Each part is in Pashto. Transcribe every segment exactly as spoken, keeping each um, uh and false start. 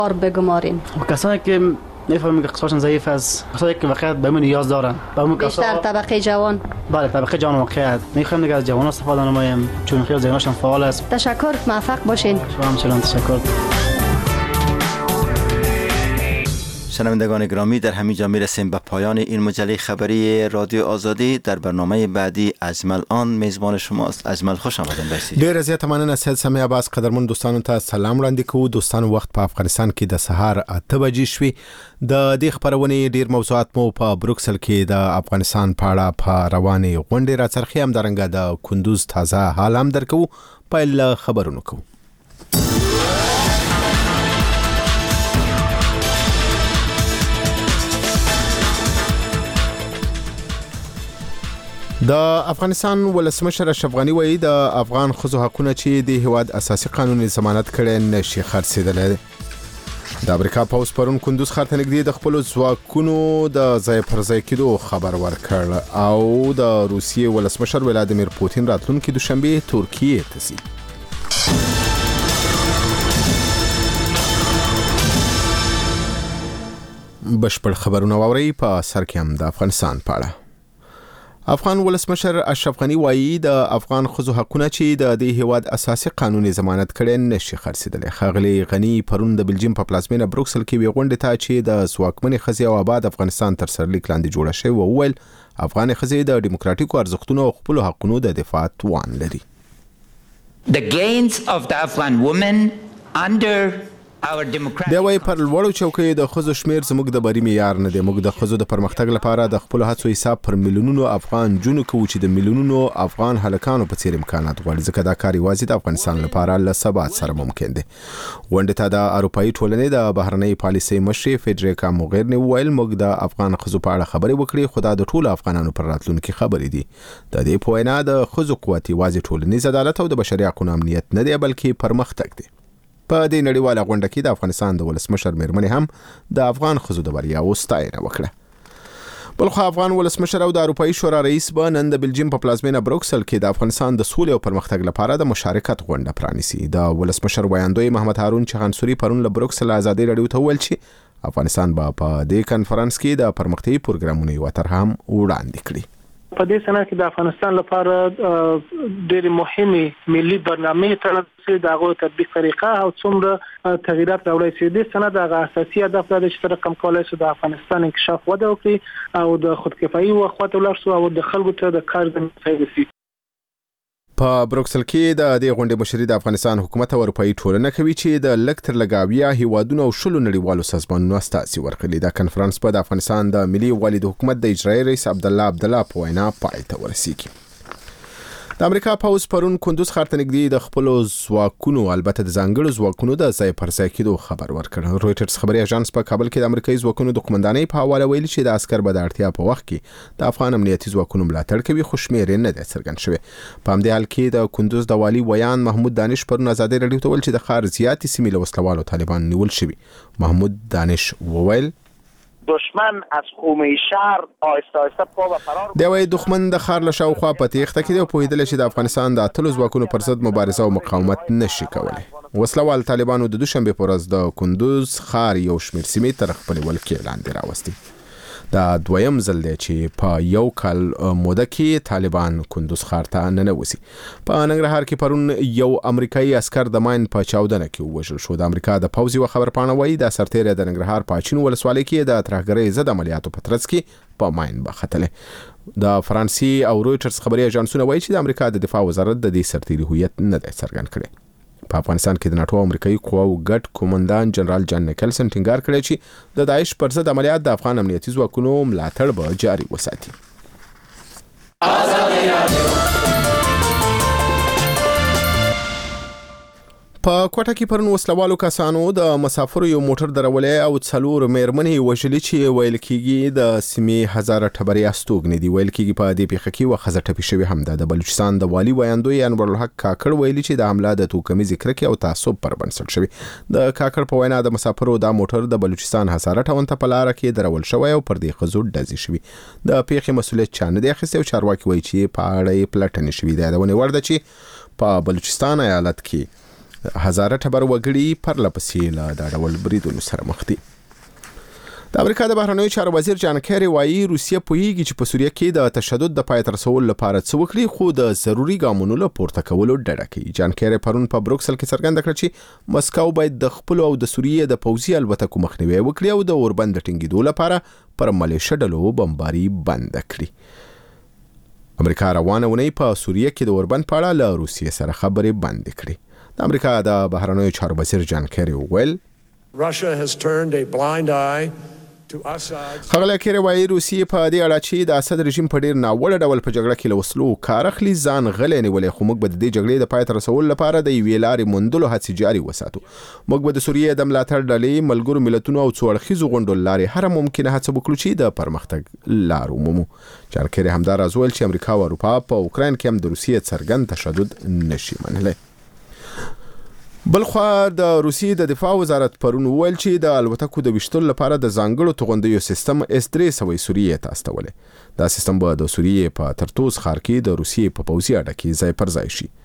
بگماریم. کسانی که میفهمیم که اقتصادشون ضعیف است، کسانی که واقعا به من نیاز دارن، به اون بیشتر طبقه جوان. بله طبقه جوان واقعا میخوایم دیگه از جوانان استفاده نماییم چون خیلی ذهنشون فعال است. تشکر، موفق باشین. شما همچنان تشکر. شنوندگان گرامی، در همین جا میرسیم به پایان این مجله خبری رادیو آزادی. در برنامه بعدی اجمل آن میزبان شماست. اجمل خوش آمدین. برسید. ډیر زیات مننه سید سمیع عباس. قدرمن دوستانو ته سلام وړاندې کوو. دوستانو وخت په افغانستان کې د سهار اته بجې شوې. د دې خبرونې ډیر موضوعات مو په بروکسل کې د افغانستان په اړه په روانې غونډې راڅرخي، هم درنګه د کندوز تازه حال هم درکو. پیل خبرونو کوو. د افغانستان ولسمشر اشرف غنی وایي د افغان ښځو حقونه چې د هیواد اساسي قانوني ضمانت کړي نشي خرڅېدلی. د امریکا پوځ پرون کندوز ښار ته نږدې د خپلو ځواکونو د ځای پر ځای کېدو خبر ورکړ او د روسیې ولسمشر ولادیمیر پوتین راتلونکي دوشنبه ترکیې ته ځي. بشپړ خبرونه واورئ. په سر کې هم د افغانستان په اړه. افغان ولسمشر اشرف غنی وایي د افغان ښځو حقونه چې د دې هیواد اساسي قانوني ضمانت کړي نشي خرڅېدلی. ښاغلي غنی پرون د بلجیم په پلازمینه بروکسل کې وی غونډې ته چې د ځواکمنې ښځې او آباد افغانستان تر سرلیک لاندې جوړه شوې و وویل افغان ښځې د ډیموکراتیکو ارزښتونو او خپلو حقونو د دفاع توان لري. The gains of the Afghan women under دی وایي پر لوړو چوکیو د ښځو شمیر زموږ د بري معیار نه دی. موږ د ښځو د پرمختګ لپاره د خپلو هڅو حساب پر میلیونونو افغان جونو کوو چې د میلیونونو افغان هلکانو په څیر امکانات غواړي، ځکه دا کار یوازې د افغانستان لپاره له ثبات سره ممکن دی. غونډې ته د اروپایي ټولنې د بهرنۍ پالیسۍ مشرې فیډریکا موغیرني وویل موږ د افغان ښځو په اړه خبرې وکړې، خو دا د ټولو افغانانو پر راتلونکي خبرې دي. د دې په وینا د ښځو قوت یوازې ټولنیز عدالت او د بشري حقوقو امنیت نه دی بلکې پرمختګ دی. په دې نړیواله غونډه کې د افغانستان د ولسمشر میرمنې هم د افغان ښځو د بریاوو ستاینه وکړه. بلخو افغان ولسمشر او د اروپایي شورا رئیس به نن د بلجیم په پلازمینه بروکسل کې د افغانستان د سولې او پرمختګ لپاره د مشارکت غونډه پرانیسي. د ولسمشر ویاندوی محمد هارون چغانسوري پرون له بروکسل ازادي رادیو ته وویل چې افغانستان به په دې کنفرانس کې د پرمختګي پروګرامونو یو طرح هم وړاندې کړي. په دې سنه کې د افغانستان لپاره ډېر مهمه ملي برنامه تر د هغه تطبیق طریقه او څومره تغیرات راوړي چې د سنه د اساسي هدف د چې رقم کولای شي د افغانستان انکشاف وده وکړي او د خودکفایي او خواته ولر شو او د خلکو ته د کار زمینه پیدا شي. په بروکسل کې د دې غونډې مشري د افغانستان حکومت او اروپایي ټولنه کوي چې د لږ تر لږه اویا هیوادونو او شلو نړیوالو سازمانونو استازي ورکړي. دا کنفرانس په د افغانستان د ملي یووالي د حکومت د اجرایي رئیس عبدالله عبدالله په وینا پای ته ورسیږي. د امریکا پوځ پرون کندوز ښار ته نږدې د خپلو ځواکونو البته د ځانګړو ځواکونو د ځای پر ځای کېدو خبر ورکړ. رویټرز خبري اژانس په کابل کې د امریکایي ځواکونو د قومندانۍ په حواله ویلي چې د عسكر به د اړتیا په وخت کې د افغان امنیتي ځواکونو ملاتړ کوي، خو شمېر یې نه دی څرګند شوی. په همدې حال کې د کندوز د والي ویان محمود دانش پرون ازادي رادیو ته ویل چې د ښار زیاتې سیمې له وسلوالو طالبان نیول شوي. محمود دانش وویل دشمن از خومه شهر آهسته آهسته پا و فرار دی وایي دښمن د ښار له شاوخوا په تېښته کې دی او پوهېدلی چې د افغانستان د اتلو ځواکونو پر ضد مبارزه او مقاومت نشي کولی. وسلوال طالبانو د دوشنبې په ورځ د کندوز ښار یو شمېر سیمې تر خپلې ولکې لاندې راوستي. دا دویم ځل دی چې په یو کال موده کې طالبان کندوز ښار ته ننوځي. په ننګرهار کې پرون یو امریکایي عسکر د ماین په چاودنه کې ووژل شو. د امریکا د پوځ یوه خبرپاڼه وایي د سرتېری د ننګرهار په اچین ولسوالۍ کې د ترهګرۍ ضد عملیاتو په ترڅ کې په ماین بختلی. د فرانسې او رویټرز خبري اژانسونه وایي چې د امریکا د دفاع وزارت د دې سرتېري هویت نه دی څرګند کړی. په افغانستان کې د ناټو امریکایي قواو ګډ قومندان جنرال جان نیکلسن ټینګار کړی چې د داعش پر ضد عملیات د افغان امنیتي ځواکونو ملاتړ به جاري وساتي. په کوټه کې پرون وسلوالو کسانو د مسافرو یو موټر درولې او څلور میرمنې وژلې چې ویل کېږي د سیمې هزاره ټبرې استوګنې دي. ویل کېږي په دې پیښه کې یوه ښځه ټپي شوې هم ده. د بلوچستان د والي ویاندوی انورالحق کاکړ ویلي چې د حمله د توکمیزې کرکې او تعصب پر بنسټ شوې. د کاکړ په وینا د مسافرو دا موټر د بلوچستان هزاره ټاون ته په لاره کې درول شوی او پر دې ښځو ډزې شوي. د پیښې مسؤلیت چا نه دی اخیستی او چارواکي وایي چې په اړه یې پلټنې شوي. د یادونې وړ ده چې په بلوچستان ایالت کې هزاره ټبر وګړي پر لپسې له دا ډول بریدونو سره مخ دي. د امریکا د بهرنیو چارو وزیر جان کیری وایي روسیه پوهیږي چې په سوریه کې د تشدد د پای ته رسولو لپاره څه وکړي، خو د ضروري ګامونو له پورته کولو ډډه کوي. جان کیری پرون په بروکسل کې څرګنده کړه چې مسکو باید د خپل او د سوریې د پوځي الوتکو مخنیوي وکړي او د اوربند د ټینګېدو لپاره پر ملیشه ډلو بمباري بند کړي. امریکا روانه ونی په سوریه کې د اوربند په اړه له روسیې سره خبرې بند کړي. د امریکا د بهرنیو چارو وزیر جان کیری وویل Russia has turned a blind eye خغله کېره وایي روسیې په دې اړه چې د اسد رژیم په ډیر ناوړه ډول په جګړه کې له وسلو کار اخلي ځان غلې نیولې، خو موږ به د دې جګړې د پای ته رسولو لپاره د یوې لارې موندلو هڅې جاري وساتو. موږ به د سوریې د ملاتړ ډلې، ملګرو ملتونو او څو اړخیزو غونډو لارې هر ممکنه هڅه وکړو چې د پرمختګ لار ومومو. جان کېری همداراز وویل چې امریکا او اروپا په اوکراین کې هم د روسیې څرګند تشدد نشي منلی. بلخوا د روسیې د دفاع وزارت پرون وویل چې د الوتکو د ویشتلو لپاره د ځانګړو توغندیو سیستم اس درې سوه سوریې ته استولې. دا سیستم به د سوریې په ترتوز ښار کې د روسیې په پوځي اډه کې ځای پر ځای شي.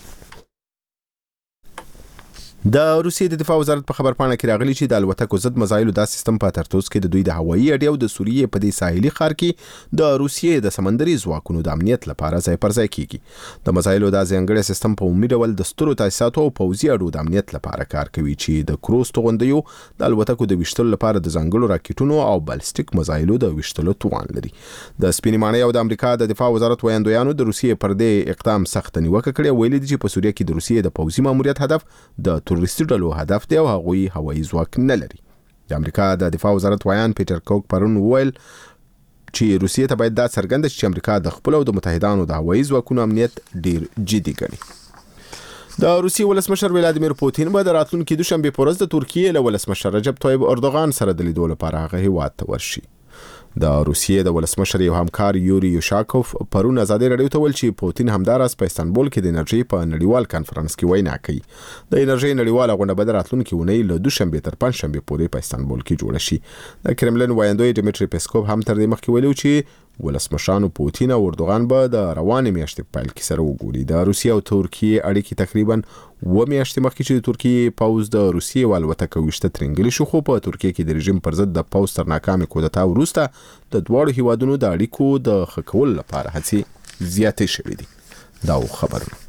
د روسیې د دفاع وزارت په خبرپاڼه کې راغلي چې د الوتکو ضد مزایلو دا سیستم په ترتوز کې د دوی د هوایي اډې او د سوریې په دې ساحلي ښار کې د روسیې د سمندري ځواکونو د امنیت لپاره ځای پر ځای کیږي. د مزایلو دا ځانګړی سیستم په عمومي ډول د سترو تاسیساتو او پوځي اډو د امنیت لپاره کار کوي چې د کروز توغندیو د الوتکو د ویشتلو لپاره د ځانګړو راکټونو او بالستیک مزایلو د ویشتلو توان لري. د سپینې ماڼۍ او د امریکا د دفاع وزارت ویاندویانو د روسیې پر دې اقدام سخت نیوکه کړې، ویلي دي چې په سوریه کې د روسیې د پوځي ماموریت هدف د تروریستي ډلو هدف دی او هغوی هوایي ځواک نه لري. د امریکا د دفاع وزارت ویان پیټر کوک پرون وویل چې روسیې ته باید دا څرګنده شي چې امریکا د خپل او د متحدانو د هوایي ځواکونو امنیت ډیر جدي ګڼي. د روسیې ولسمشر ولادیمیر پوتین به د راتلونکي دوشنبه په ورځ د ترکیې له ولسمشر رجب طیب اردوغان سره د لیدو لپاره هغه هیواد ته ورشي. د روسیې د ولسمشر یو همکار یوري یوشاکوف پرون ازادي رادیو ته ویل چې پوتین همداراز په استانبول کې د انرژي په نړیوال کانفرنس کې وینا کوي. د انرژي نړیواله غونډه به د راتلونکي اونۍ له دوشنبه تر پنځشنبه پورې په استانبول کې جوړه شي. د کرملین وایندوی ډیمیټری پیسکوف هم تر دې مخکې ویلو چې ولسمشرانو پوتین او اردوغان به د روانې میاشتې په پیل کې سره وګوري. د روسیې او ترکیې اړیکې تقریبا و میاشتې مخکې چې د ترکیې پوځ د روسیې والوتکه ویشته ترنګلي شو، خو په ترکیې کې د رژیم پر ضد د پوځ تر ناکامې کودتا وروسته د دواړو هیوادونو د اړیکو د ښه کولو لپاره هڅې زیاتې شوې دي. دا خبرونه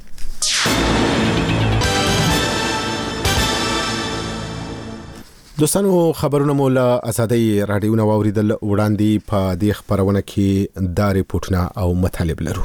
دوستانو خبرونه مو له آزادۍ رادیو نه واوریدل. وړاندې په دې خبرونه کې دا ریپورتونه او مطالب لرو.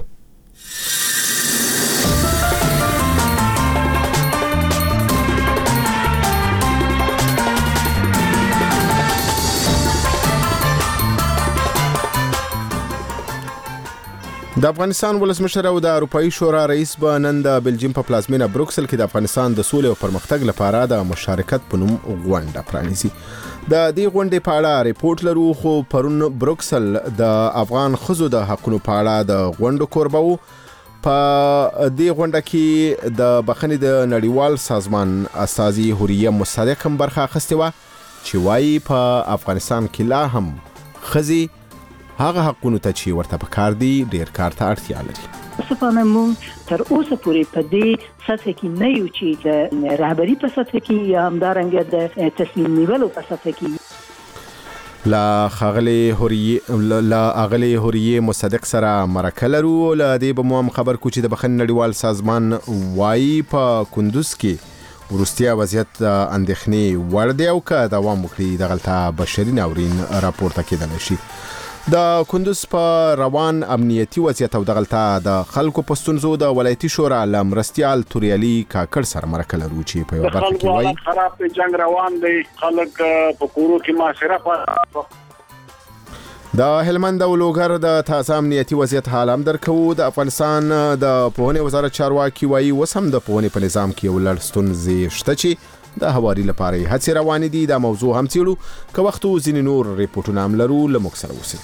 د افغانستان ولسمشر او د اروپאי شورا رئیس به نن د بلجیم په پلازمینه بروکسل کې د افغانستان د سولې او پرمختګ لپاره د مشارکت په نوم غونډه پرانیزي. د دې غونډې په اړه ریپورت لرو، خو پرون بروکسل د افغان ښځو د حقونو په اړه د غونډو کوربه وو. په دې غونډه کې د بخښنې د نړیوال سازمان استازي حوریه مصدق هم برخه اخیستې وه چې وایي په افغانستان کې لا هم ښځې هغه حقونو ته چې ورته پکار دي ډیر کار ته اړتیا لري. متاسفانه موږ تر اوسه پورې په دې سطح کې نه یو چې د رهبري په سطح کې یا همدارنګه د تصمیم نیولو په سطح کې. لا خغلی حوریه لا اغلی حوریه مصدق سره مرکه لرو. لا دې به مو هم خبر کو چې د بخښنې نړیوال سازمان وایي په کندوز کې ورستیا وضعیت اندېښنې وړ دی او که دوام وکړي دغلته بشري ناورین راپورته کېدلی شي. د کندوز په روان امنیتي وضعیت او دغلته د خلکو په ستونزو د ولایتي شورا له مرستیال توریالي کاکړ سره مرکه لرو چې په یوه برخه کې وایي خراب جنگ روان دی، خلک په کورو کې معاشره په. د هلمند او لوګر د تازه امنیتي وضعیت حال هم درکو. د افغانستان د پوهنې وزارت چارواکي وایي اوس هم د پوهنې په نظام کې یو لړ ستونزې شته چې د هواري لپاره هڅې روانې دي. دا موضوع هم څیړو، که وخت ځینې نور ریپورټونه هم لرو. له موږ سره اوسئ.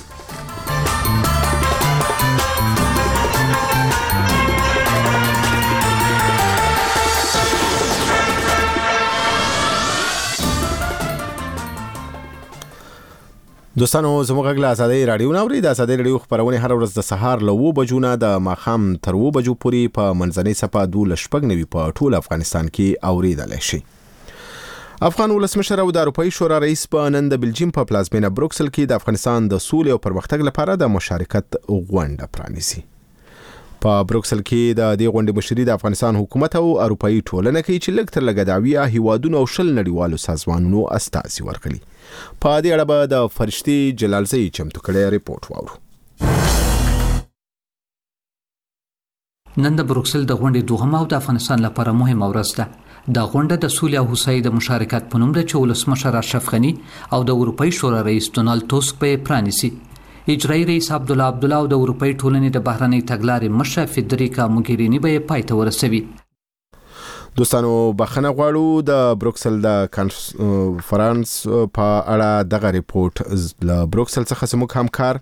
دوستانو زموږ غږ له آزادۍ رادیو نه اوري. د آزادۍ رادیو خبرونه هر ورځ د سهار له اوه بجو نه د ماښام تر اوه بجو پورې په منځنۍ صفحه دولس شپږ نوي په ټول افغانستان کې اوریدلی شي. افغان ولسمشر او د اروپایي شورا رئیس په نن د بلجیم په پلازمینه بروکسل کې د افغانستان د سولې او پرمختګ لپاره د مشارکت غونډه پرانیسي. په بروکسل کې د دې غونډې مشري د افغانستان حکومت او اروپایي ټولنه کوي چې لږ تر لږه د اویا هیوادونو او شل نړیوالو سازمانونو استازي ورکړي. په دې اړه به د فرشتي جلالزی چمتو کړی ریپورت واورو. نن د بروکسل د غونډې دوهمه او د افغانستان لپاره مهمه ورځ ده. د غونډه د سولې او هوساینې د مشارکت په نوم د ولسمشر اشرف غني او د اروپایي شورا رئیس ډونالد ټوسک په پرانیسي. اجرایي رئیس عبدالله عبدالله او د اروپایي ټولنې د بهرنۍ تګلارې مشر فدریکا موګریني به پای ته ورسوي. دوستانو بخنه غواړو د بروکسل د کانفرنس په اړه دغه ریپورت له بروکسل څخه زموږ همکار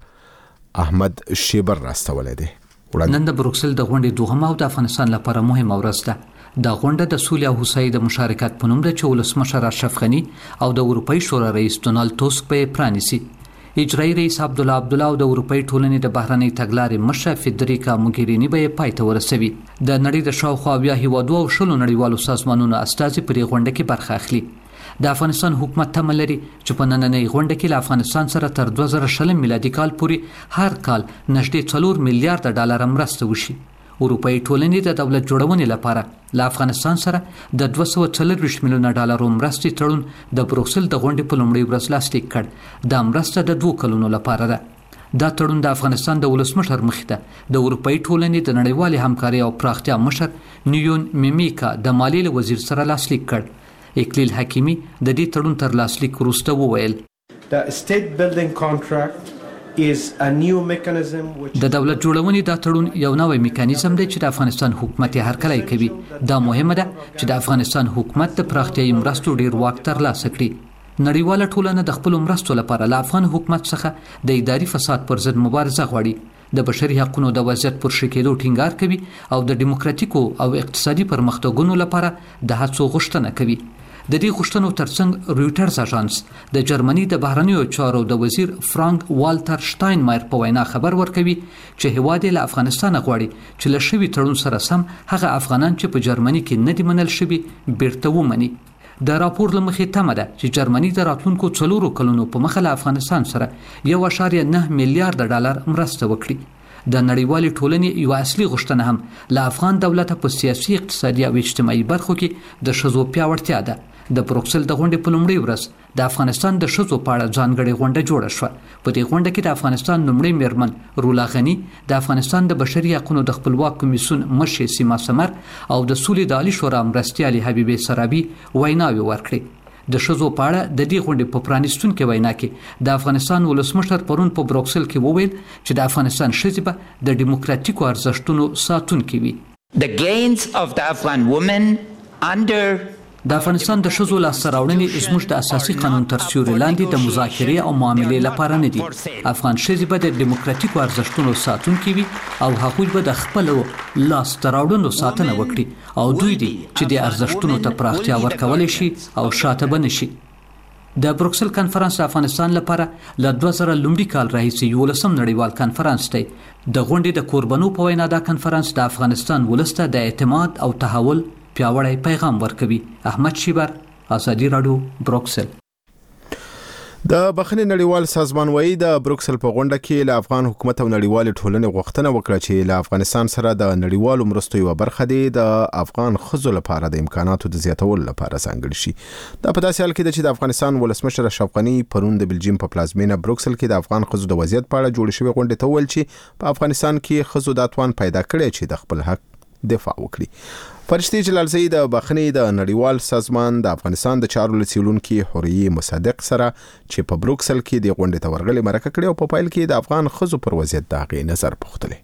احمد شیبر راستولی دی. نن د بروکسل د غونډې دوهمه او د افغانستان لپاره مهمه ورځ ده. د غونډه د سولې او هوساینې د مشارکت په نوم د ولسمشر اشرف غني او د اروپایي شورا رئیس ډونالد ټوسک په پرانیسي. اجرایي رئیس عبدالله عبدالله او د اروپایي ټولنې د بهرنۍ تګلارې مشر فدریکا موګریني به پای ته ورسوي. د نړۍ د شاوخوا اویا هیوادو او شلو نړیوالو سازمانونو استازي پر غونډه کې برخه اخلي. د افغانستان حکومت تمه لري چې په نننۍ غونډه کې له افغانستان سره تر دوه زره شل میلادي کال پورې هر کال نږدې څلور میلیارډ ډالر مرسته وشي. اروپایي ټولنې د دولت جوړونې لپاره له افغانستان سره د دوه سوه څلرویشت میلیونه ډالرو مرستې تړون د بروکسل د غونډې په لومړۍ ورځ لاسلیک کړ. دا مرسته د دوه کلونو لپاره ده. دا تړون د افغانستان د ولسمشر مخې ته د اروپایي ټولنې د نړیوالې همکارۍ او پراختیا مشر نیون میمیکا د مالیې وزیر سره لاسلیک کړ. اکلیل حکیمی د دې تړون تر لاسلیک وروسته وویل The state building contract is a new mechanism which د دولت جوړونې دا تړون یو نوی میکانیزم دی چې د افغانستان حکومت هر کله کوي. دا مهمه ده چې د افغانستان حکومت د پراختیايي مرستو ډیر واک ترلاسه کړي. نړیواله ټولنه د خپل مرستو لپاره له افغان حکومت څخه د اداري فساد پر ضد مبارزه غواړي. د بشري حقوقو د وضعیت پر ښه کېدو ټینګار کوي او د ډیموکراتیکو او اقتصادي پرمختګونو لپاره د هڅو غوښتنه کوي. د دې غوښتنو ترڅنګ رويټرز اژانس د جرمني د بهرنیو چارو د وزیر فرانک والټر شټاینمایر په وینا خبر ورکوي چې هیواد له افغانستان غواړي چې له شوی تړون سره سم هغه افغانان چې په جرمني کې نه دي منل شوي بیرته ومني. د راپور لمخې تمه ده چې جرمني د راتلونکو څلورو کلونو په مخ له افغانستان سره یو اشاریه نه میلیارډ ډالر مرسته وکړي. د نړیوالې ټولنې یو اصلي غوښتنه هم له افغان دولت په سیاسي اقتصادي او اجتماعي برخو کې د ښځو پیاوړتیا ده. د بروکسل د غونډې په لومړۍ ورځ د افغانستان د ښځو په اړه ځانګړې غونډه جوړه شوه. په دې غونډه کې د افغانستان لومړۍ میرمن رولا غني، د افغانستان د بشري حقوقو د خپلواک کمیسیون مشر سیما سمر او د سولې د عالی شورا مرستیالي حبیبه سرابي ویناوي ورکړي. د ښځو په اړه د دې غونډې په پرانیستونکې وینا کې د افغانستان ولسمشر پرون په بروکسل کې وویل چې د افغانستان ښځې به د ډیموکراتیکو ارزښتونو ساتونکې وي. The gains of the Afghan women under د افغانستان د ښځو لاسته راوړنې زموږ د اساسي قانون تر سیوري لاندې د مذاکرې او معاملې لپاره نه دي. افغان ښځې به د ډیموکراتیکو ارزښتونو ساتونکي وي او هغوی به د خپلو لاسته راوړنو ساتنه وکړي او دوی دي چې د ارزښتونو ته پراختیا ورکولی شي او شاته به نه شي. د بروکسل کانفرنس د افغانستان لپاره له دوه زره لومړي کال راهیسې یولسم نړیوال کانفرنس دی. د غونډې د کوربنو په وینا دا کانفرنس د افغانستان ولس ته د اعتماد او تحول پیاوړی پیغام ورکوي. احمد شیبر، آزادي راډیو، بروکسل. د بخښنې نړیوال سازمان وایي د بروکسل په غونډه کې له افغان حکومت او نړیوال ټولنې غوښتنه وکړه چې له افغانستان سره د نړیوالو مرستو یو برخه دی د افغان ښځو لپاره د امکاناتو د زیاتولو لپاره ځانګړي شي. دا په داسې حال کې ده چې د افغانستان ولسمشر اشرف غني پرون د بلجیم په پلازمینه بروکسل کې د افغان ښځو د وضعیت په اړه جوړې شوې غونډې ته وویل چې په افغانستان کې ښځو دا توان پیدا کړی چې د خپل حق دفاع وکړي. فرشتي جلالزی د بخښنې د نړیوال سازمان د افغانستان د چارو څیړونکي حوریه مصدق سره چې په بروکسل کې د غونډې ته ورغلي مرکه کړې او په پایل کې د افغان ښځو پر وضعیت د هغې نظر پوښتلی.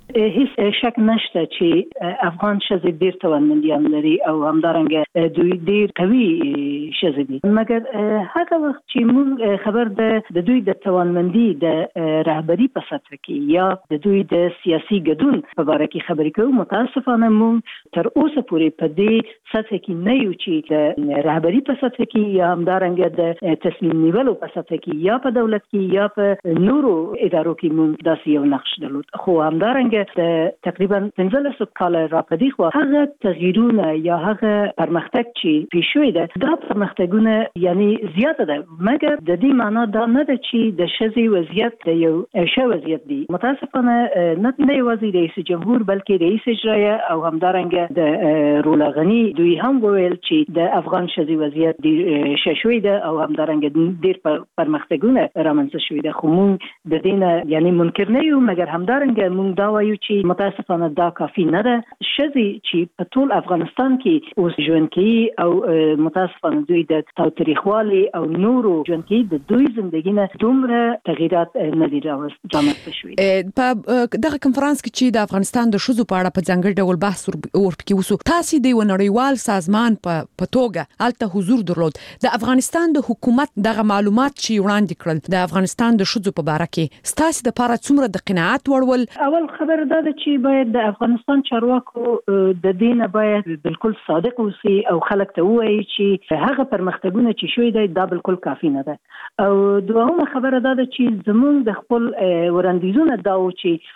هیڅ شک نشته چې افغان ښځې ډېر توانمندیان لري او همدارنګه دوی ډېر قوي ښځې دي، مګر هغه وخت چې موږ خبر ده د دوی د توانمندي د رهبري په سطح کې یا د دوی د سیاسي ګډون په باره کې خبرې کوو، متاسفانه موږ تر اوسه پورې په دې سطح کې نه یو چې د رهبري په سطح کې یا همدارنګه د تصمیم نیولو په سطح کې یا په دولت کې یا په نورو ادارو کې موږ داسې یو نقش درلود. خو همدارنګه تقریبا پنځلس کاله راپدې خو هغه تغییرونه یا هغه پرمختګ چې پیښ شوی ده دا پرمختګونه یعنی زیاته ده، مګر د دې معنا دا نه ده چې د ښځې وضعیت د یو ښه وضعیت دی. متاسفانه نه یوازې رئیس جمهور بلکې رئیس اجرایه او همدارنګه د رولا غني دوی هم وویل چې د افغان ښځې وضعیت ډېر ښه شوی ده او همدارنګه ډېر پرمختګونه رامنځته شوي ده. خو موږ د دې نه یعنی منکر نه یو، مګر همدارنګه موږ دا وایو چې متاسفانه دا کافي نه ده. ښځې چې په ټول افغانستان کې اوس ژوند کوي او متاسفانه دوی د تاوتریخوالي او نورو ژوند کوي، د دوی زندګي نه دومره تغییرات نه دي رامنځته شوي. په دغه کنفرانس کې چې د افغانستان د ښځو په اړه په ځانګړي ډول بحث ورپکې وسو، تاسو د یو نړیوال سازمان په توګه هلته حضور درلود. د افغانستان د حکومت دغه معلومات چې وړاندې کړل د افغانستان د ښځو په باره کې ستاسو د لپاره څومره د قناعت وړول؟ اول خبر دا ده چې باید د افغانستان چارواکو د دینه باید بالکل صادق اوسي او خلک ته وایي چې هغه پرمختګونه چې شوي دي دا بالکل کافي نه ده. او دویمه خبره دا ده چې زموږ د خپل وړاندیزونه دا و چې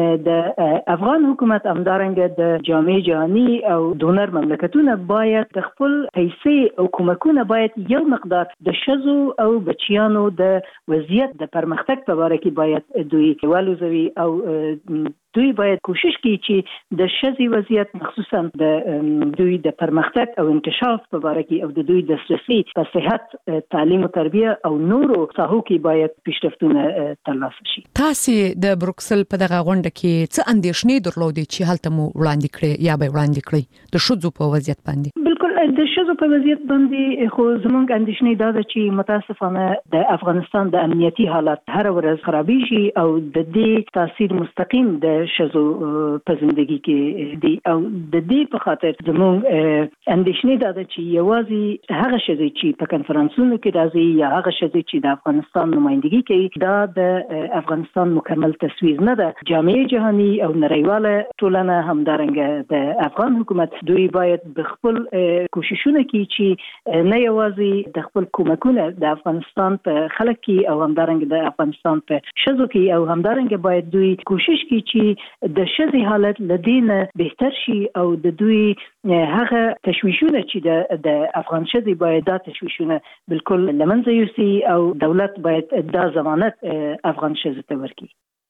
د افغان حکومت همدارنګه د جامعه جهانی او ډونر مملکتونه باید د خپل پیسې او کومکونه باید یو مقدار د ښځو او بچیانو د وضعیت د پرمختګ په اړه کې باید دوی ولوزوي او دوی باید کوشش کوي چې د ښځې وضعیت مخصوصا د دوی د پرمختګ او انکشاف په اړه کې او د دوی د دسترسي په صحت، تعلیم او تربیه او نورو ساحو کې باید پیشرفتونه ترلاسه شي. تاسو د بروکسل په دغه غونډه کې څه اندېښنې درلودې چې هلته مو وړاندې کړې یا به وړاندې کړې د ښځو په وضعیت باندې؟ بالکل د ښځو په وضعیت باندې خو زموږ اندېښنې دا ده چې متاسفانه د افغانستان د امنیتي حالت هر ورځ خرابېږي او د دې تاثیر مستقیم د ښځو په ژوندۍ کې دی او د دې په خاطر زموږ اندېښنې دا ده چې یوازې هغه ښځې چې په کنفرانسونو کې راځي یا هغه ښځې چې د افغانستان نمائندګي کوي دا د افغانستان مکمل تصویر نه ده. جامعه جهانی او نړیواله ټولنه همدارنګه د افغان حکومت دوی باید د خپل کوششونه کوي چې نه یوازې د خپل کومکونه د افغانستان په خلک کې او همدارنګه د افغانستان په ښځو کې او همدارنګه باید دوی کوشش کوي چې د ښځې حالت لدینه بهتر شي او د دوی هغه تشویشونه چې د افغان ښځې باید دا تشویشونه بالکل لمنځه یوسي او دولت باید دا ضمانت افغان ښځې ته ورکړي.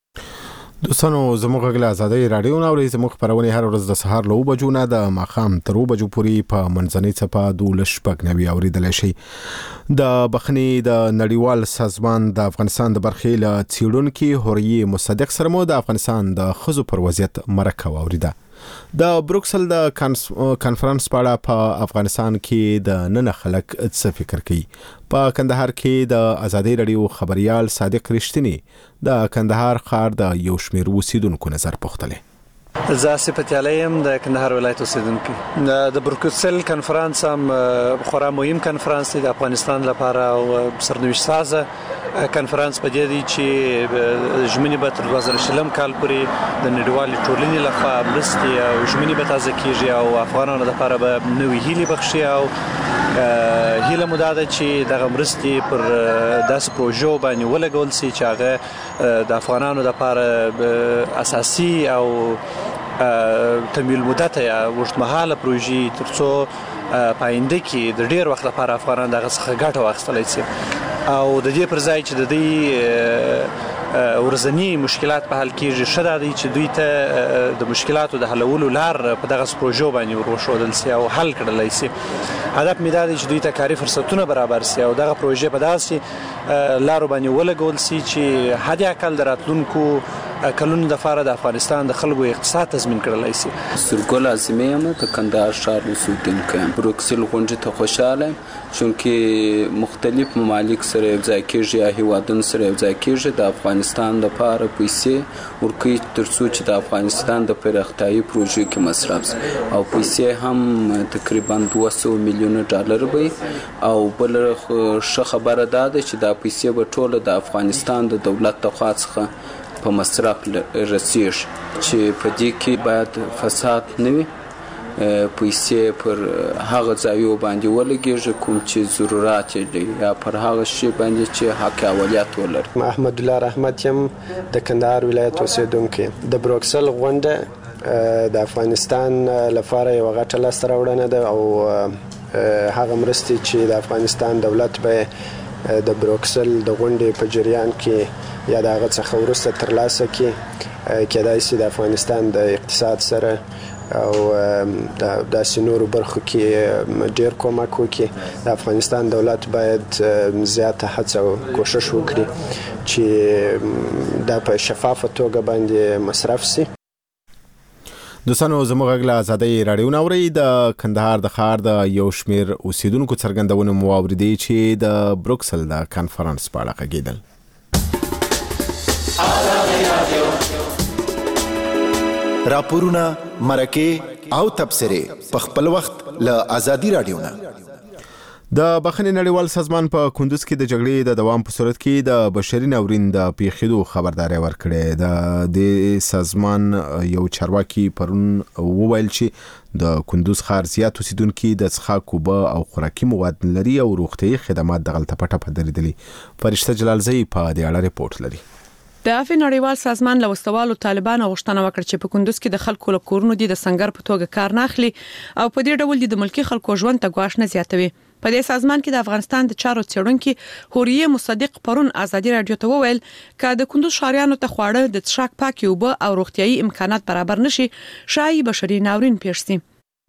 دوستانو زموږ غږ له ازادۍ راډیو نه اورئ. زموږ خپرونې هر ورځ د سهار له اوه بجو نه د ماښام تر اوه بجو پورې په منځنۍ څپه دولس شپږ نوي اورېدلی شئ. د بخښنې د نړیوال سازمان د افغانستان د برخې له څېړونکي حوریې مصدق سره مو د افغانستان د ښځو پر وضعیت مرکه واورېده. د بروکسل د کانفرنس په اړه په افغانستان کې د نن خلک څه فکر کوي؟ په کندهار کې د ازادۍ راډیو خبريال صادق رښتینی د کندهار ښار د یو شمېر اوسیدونکو نظر پوښتلی. زه صفت علیم د کندهار ولایت اوسیدونکی. د بروکسل کنفرانس هم خورا مهم کنفرانس دی د افغانستان لپاره او سرنوشت سازه کنفرانس په دې دی چې ژمنې به تر دوه زره شلم کال پورې د نړیوالې ټولنې لخوا مرستې او ژمنې به تازه کیږي او افغانانو لپاره به نوې هیلې بخښي او هیله مو دا ده چې دغه مرستې پر داسې پروژو باندې ولګول سي چې هغه د افغانانو لپاره اساسي او تمویل مدته یا اوږدمهاله پروژې ترڅو په آینده کې د ډېر وخت لپاره افغانان دغه څخه ګټه واخیستلی شي او د دې پر ځای چې د دې ورځنی مشکلات په حل کېږي ښه دا دی چې دوی ته د مشکلاتو د حلولو لار په دغه پروژو باندې ور وښودل سي او حل کړلی سي. هدف مې دا دی چې دوی ته کاري فرصتونه برابر سي او دغه پروژې په داسې لارو باندې ولګول سي چې حد اقل د راتلونکو کلونو د فاره د افغانستان د خلکو اقتصاد تضمین کړلای شي. سرګل اعظمي یم د کندهار ښار اوسیدونکی یم. بروکسل غونډې ته خوشحاله یم چونکې مختلف ممالک سره یو ځای کېږي یا هیوادونو سره یو ځای کېږي د افغانستان لپاره پیسې ورکوي تر څو چې د افغانستان د پراختیایي پروژو کې مصرف شي او پیسې هم تقریبا دوه سوه میلیونه ډالر وي. او بل ښه خبره دا ده چې دا پیسې به ټوله د افغانستان د دولت د خوا څخه په مصرف رسیږي چې په دې کې باید فساد نه وي. پیسې پر هغه ځایو باندې ولګېږي کوم چې ضرورت دي یا پر هغه شی باندې چې حق اولیت ولري. محمد الله رحمت یم د کندهار ولایت اوسیدونکی. د بروکسل غونډه د افغانستان لپاره یو غټه لاسته راوړنه ده او هغه مرستې چې د افغانستان دولت به د بروکسل د غونډې په جریان کې یا د هغه څخه وروسته ترلاسه کړي کېدای شي د افغانستان د اقتصاد سره او د داسې نورو برخو کې ډېر کومک وکړي. د افغانستان دولت باید زیاته هڅه او کوشش وکړي چې دا په شفافه توګه باندې مصرف شي. دوستانو زموږ غږ له آزادۍ راډیو نه اورئ. د کندهار د ښار د یو شمېر اوسیدونکو څرګندونه مو واورېدې چې د بروکسل د کانفرنس په اړه غږېدل. راپورونه، مرکې او تبصرې په خپل وخت له آزادۍ راډیو نه. د بخښنې نړیوال سازمان په کندوز کې د جګړې د دوام په صورت کې د بشري ناورین د پیښېدو خبرداری ورکړې. د دې سازمان یو چارواکي پرون وویل چې د کندوز ښار زیات اوسیدونکي د څښاک اوبه او خوراکي مواد لري او روغتیايي خدمات دغلته پټه پټه درېدلي. فرشته جلالزئی په دې اړه ریپورت لري. د عفو نړیوال سازمان له وسوالو طالبانو غوښتنه وکړه چې په کندوز کې د خلکو له کورونو دي د سنگر په توګه کار نه اخلي او په دې ډول د ملکی خلکو ژوند ته ګواښ نه زیاتوي. په دې سازمان کې د افغانستان د چارو څېړونکو هوریه مصدق پرون آزادي رادیو ته وویل چې د کندوز ښاریانو ته خواړه د څښاک پاکي اوبه او روغتيايي امکانات برابر نشي شایي بشري ناورین پیښ شي.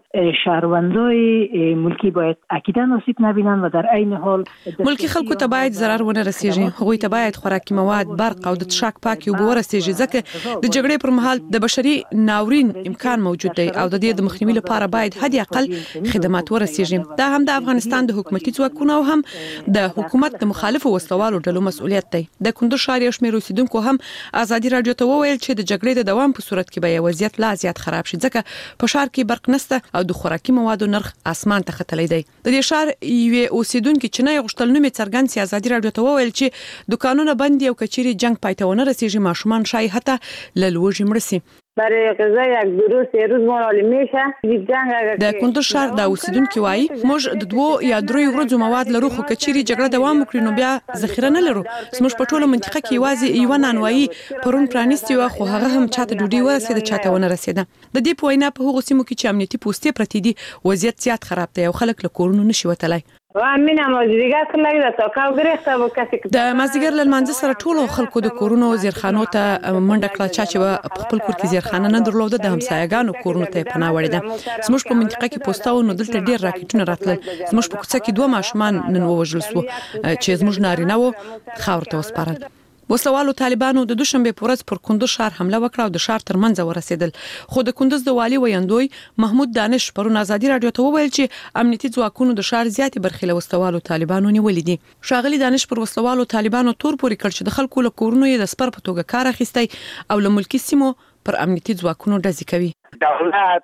شهروندای ملکی باید اکیداً آسیب نبینن و در عین حال ملکی خلکو ته باید ضرر ونه رسیږي. هغوی ته باید خوراکي مواد، برق او د څښاک پاکي اوبه ورسیږي ځکه د جګړې پر مهال د بشري ناورین امکان موجود دی او د دې د مخنیوي لپاره باید حد اقل خدمات ورسیږي. دا هم د افغانستان د حکومتي ځواکونو او هم د حکومت د مخالفو وسلوالو ډلو مسؤلیت دی. د کندوز ښار یو شمېر اوسیدونکو هم آزادي رادیو ته وویل چې د جګړې د دوام په صورت کې به وضعیت لا زیات خراب شي ځکه په ښار کې برق نشته او د خوراکي موادو نرخ اسمان ته ختلی دی. د دې ښار یو اوسیدونکو چې نه غوښتل نومي څرګند سي آزادي رادیو ته وویل چې دکانونه بند دي او کچيري جنگ پایتهونه رسیږي ماشومان شای حتی للوجي مرسي. برای غذا یک درست یه روز مرالی میشه جنگ د کندوز ښار د اوسیدونکو وایي موږ د دوو یا درې ورځو مواد لرو خو کچيري جګړه دوام وکړي نو بیا ذخیره نه لرو. زموږ په ټوله منطقه کې یوازې یو نانوایي پرون پرانیستي و خو هغه هم چاته ډوډۍ ورسېده چاته ونه رسیده. د دې په وینا په هغو سیمو کې چې امنیتي پوستې پرتې دي وضعیت زیات خراب دی او خلک له کورونو نشي وتلی. و امین مازیګر کله د تاکاو ګرخته و کسي د مازیګر لمانځه سره ټولو خلکو د کورونو زیرخانو ته منډه کړه چې و خپل کور کې زیرخانه نه درلوده د همسایګانو کورونو ته پناه وړي ده. زموږ په منطقه کې پوسټاو نو دلته ډیر راکټونه راتلل. زموږ په کوڅه کې دوه ماشومان نن ووژل شو چې زموږ نارینه وو خاور ته وسپارل. وسلوالو طالبانو د دوشنبه پورز پر کندوز ښار حمله وکړه او د ښار ترمنځ ورسېدل. خو د کندوز د والی ویندوی محمود دانش پرون آزادي رادیو ته وویل چې امنیتي ځواکونو د ښار زیاتې برخې له وسلوالو طالبانو نیولې دي. شاغلي دانش پر وسلوالو طالبانو تور پوري کړ چې د خلکو له کورونو یې د سپر په توګه کار اخیستی او له ملکی سیمو پر امنیتي ځواکونو ډزې کوي. دولت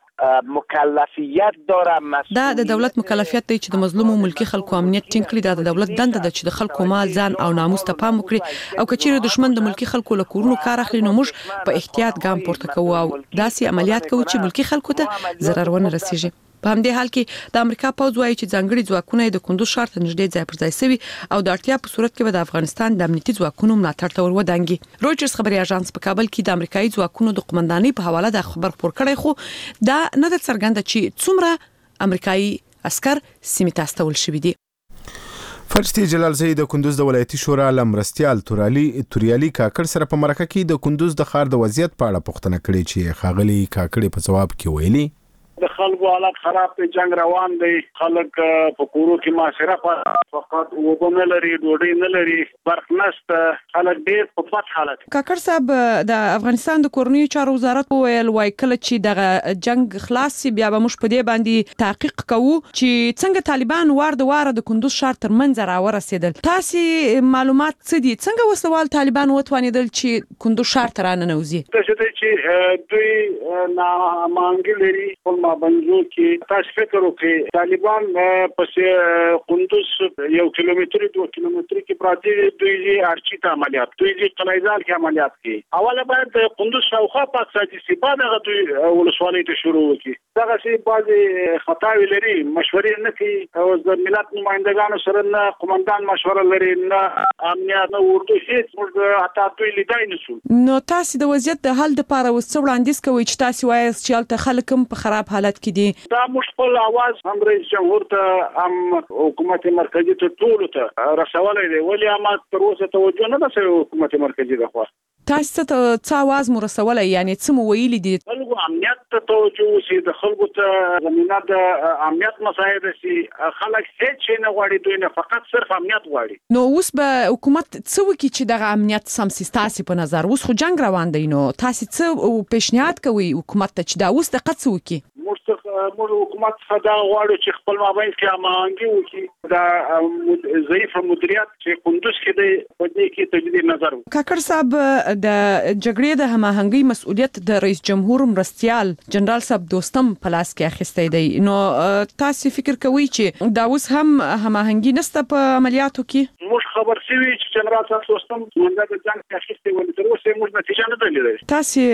مکلفیت داره مسئولیت دا د دولت مکلفیت دی چې د مظلومو ملکی خلکو امنیت ټینګ کړي. دا د دولت دنده ده چې د خلکو مال ځان او ناموس ته پام وکړي او کچېره دشمن د ملکی خلکو له کورونو کار اخلي نو موږ په احتیاط ګام پورته کوو او داسې عملیات کوو چې ملکی خلکو ته ضرر ونه رسیږي. په همدې حال کې د امریکا پوځ وايي چې ځانګړي ځواکونه د کندوز ښار ته نږدې ځای پر ځای شوي او د اړتیا په صورت کې به د افغانستان د امنیتي ځواکونو ملاتړ ته ورودانګي. رويټرز خبري اژانس په کابل کې د امریکایي ځواکونو د قومندانۍ په حواله د خبر خپور کړی خو دا نه د څرګنده چې څومره امریکایي عسكر سیمې ته استول شوي دي. فرشتي جلالزئی د کندوز د ولایتي شورا لمرستيال تورالي توريالي کاکړ سره په مرکه کې د کندوز د ښار د وضعیت په اړه پوښتنه کړې چې خاغلی کاکړ په جواب کې ویلي د خلکو حالات خراب دي، جنگ روان دی، خلک په کورو کې معاشره فقط وګ نه لري، ډوډۍ نه لري، برق نشته، خلک ډېر په بد حالت. کاکړ صاحب د افغانستان د کورنیو چارو وزارت وویل وای کله چې دغه جنگ خلاص شي بیا به موږ په دې باندې تحقیق کوو چې څنګه طالبان وار د واره د کندوز ښار ترمنځ راورسېدل. تاسو معلومات څه دي؟ څنګه وسوال طالبان وتوانېدل چې کندوز ښار ته راننوځي؟ څه چې دوی نامانګ لري په مابنځو کې تاسو فکر وکړئ طالبان په کندوز یو کیلومتر دوه کیلومتر کې پراته دوی ارچی ته عملیات دوی قلعه‌زال کې عملیات کوي. اوله باید کندوز شاوخوا پاک ساتي چې بعد هغه دوی ولسوالۍ ته شروع وکړي. دغه شی بعضی خطاوي لري، مشورې نه کوي او د ملت نمائندګانو سره نه قومندان مشوره لري، نه امنیت نه اردو هیڅ موږ حتی دوی لیدای نشو. نو تاسو د وضعیت د حل لپاره وسو وړاندیز کوئ چې تاسو وایي چې البته خلک هم په خراب حالت کې دي. دا موږ خپل आवाज هم رئیس جمهور ته هم حکومت مرکزی ته ټول ته رسولای دی، ولی هم تر اوسه توجه نه ده حکومت مرکزی ده. خو تاسو ته څه आवाज مو رسولای، یعنی څه مو ویلي دي؟ خلکو امنیت ته توجه وشي، د خلکو ته زمينه د امنیت مسایل شي، خلک هیڅ شي نه غواړي، دوی نه فقط صرف امنیت غواړي. نو اوس به حکومت څه وکړي چې دغه امنیت سم سي؟ تاسو په نظر اوس خو جنگ روان دی، نو تاسو څه پیشنهاد کوي حکومت ته چې دا اوس د قص وکړي؟ موږ حکومت څخه دا غواړو چې خپل مابین کې امانګي وکړي، دا ضعیف مدیریت چې کندوز کې دی په دې کې تجدید نظر وکړي. کاکړ صاحب د جګړې د هماهنګي مسؤلیت د رئیس جمهور مرستيال جنرال صاحب دوستم په لاس کې اخیستی دی، نو تاسو فکر کوئ چې دا اوس هم هماهنګي نشته په عملیاتو کې؟ موږ خبر شوي چې جنرال صاحب دوستم څنګه د جنگ کې اخیستی ول، تر اوسه موږ نتیجه نه ده لیدلې.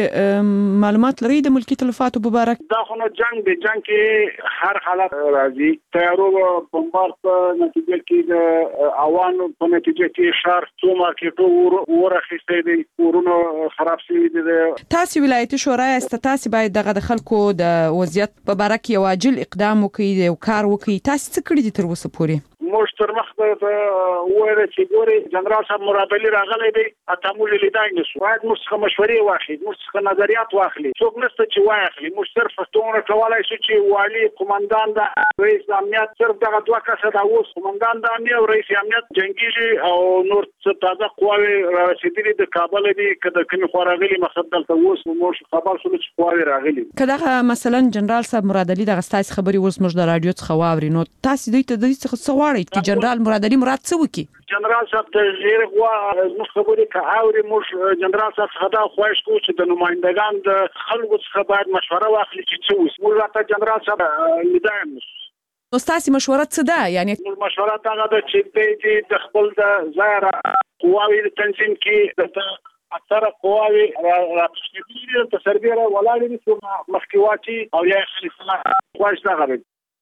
تاسو معلومات لرئ د ملکی تلفاتو مبارک؟ دا خو نو جنگ دی، جنگ کې هر حالت راځي. تیارو بمبار په نتیجه کې د اوانو په نتیجه کې شهر څو مارکیټو ورخیسته دي، ورونو خراب شوي دي. تاسو ولایتي شورای است، تاسو باید دغه د خلکو د وضعیت په اړه کې یو عاجل اقدام وکړئ او کار وکړئ. تاسو څه کړی دي تر اوسه پورې؟ موږ تر مخه وایره چې ګوري جنرال صاحب مراد علي راغلی دی، اته موږ لیدای نشو. باید موږ څخه مشورې واخلي، موږ څخه نظریات واخلي، څوک نشته چې واخلي. موږ صرف ستونه کولای شو چې والی قومندان د رئیس امنیت صرف دغه دوه کسه دا اوس قومندان د امنیت او رئیس امنیت جنگي او نور څه تازه قواوی رسیدلي د کابل دی، کله کوم خوراغلي مقصد دلته اوس موږ خبر شول چې قواوی راغلي. کله مثلا جنرال صاحب مراد علي دغه ستاسو خبري اوس موږ د رادیو څخه واوري، نو تاسو دوی ته د څه غواړئ چې جنرال مراد علي مراد څه وکړي؟ جنرال صاحب د غیر غوا موږ خبرې کاوري، موږ جنرال صاحب څخه دا خواهش کوو چې د نمائندگان د خلکو څخه باید مشوره واخلي چې څه وس. موږ راته جنرال صاحب لیدایم نو تاسو مشوره څه ده؟ یعنی مشوره دا ده چې د خپل د ظاهر قواوی تنظیم کې د اکثر قواوی راپښتني د سربېره ولاړې دي چې مخکیواتي او یا خلیفه خواهش دا غوړي.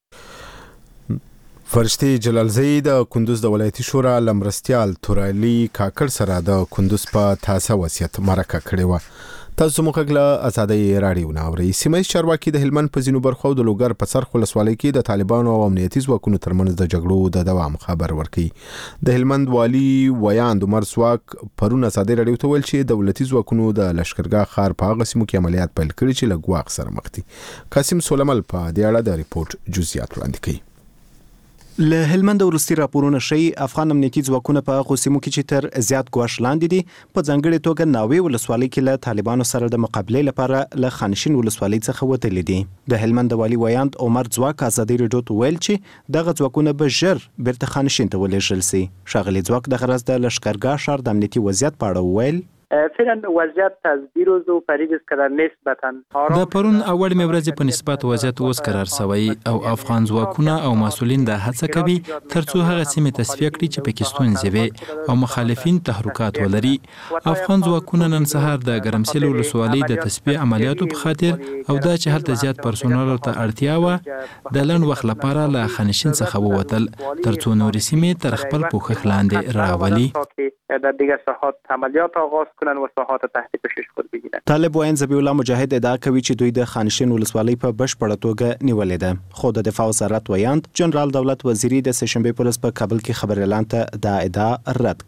فرشتي جلالزئی د کندوز د ولایتي شورا لمرستيال تورالي کاکړ سره د کندوز په تاسو وصیت مرکه کړې و. تاسو مخکله ازادي رادیو ناوري سیمه چارواکي د هلمند په زینو برخو د لوګر په سر خلصوالي کې د طالبانو او امنیتي ځواکونو ترمنځ د جګړو د دوام خبر ورکړي. د هلمند والی ویاند عمر سواک پرون ازادي رادیو ته ویل چې دولتي ځواکونو د لشکرګاه خار په هغه سیمو کې عملیات پیل کړي چې لګواخ سره مخ دي. قاسم سولمل په دې اړه د ریپورت جزئیات وړاندې کړي. له هلمند ورستي راپورونه شي افغان امنیتي ځواکونه په هغو سیمو کې چې تر زیات ګواښ لاندې دي په ځانګړې توګه ناوې ولسوالۍ کې له طالبانو سره د مقابلې لپاره له خانشین ولسوالۍ څخه وتلي دي. د هلمند والي ویاند عمر ځواک ازادي رادیو ته ویل چې دغه ځواکونه به ژر بیرته خانشین ته ولېږل شي. ښاغلي ځواک د غرض د لشکرګاه ښار د امنیتي وضعیت په اړه وویل فعلا وضعیت از دیروز و پریز قرار نسبتا د پرون اول مې ورځې په نسبت وضعیت اوس قرار شوی او افغان ځواکونه او مسولین د هڅه کوي ترڅو هغه سیمه تصفیه کړي چې پکې ستونزې وي او مخالفین تحرکات ولري. افغان ځواکونه نن سهار د ګرمسیل ولسوالۍ د تصفیه عملیاتو په خاطر او دا چې هلته زیات پرسونل ته اړتیا و د لن وخت لپاره له خانشین څخه ووتل ترڅو نور سیمه تر خپل پوښښ لاندې راولي. در دیگر ساحات عملیات آغاز کنن و ساحات تحت پوشش خود بگیرن. طالب وین ذبیح الله مجاهد ادعا کوي چې دوی د خانشین ولسوالۍ په بشپړه توګه نیولې ده. خو د دفاع وزارت ویاند جنرال دولت وزیری د سه شنبه پر ورځ په کابل کې خبر اعلان ته دا ادعا رد کړه.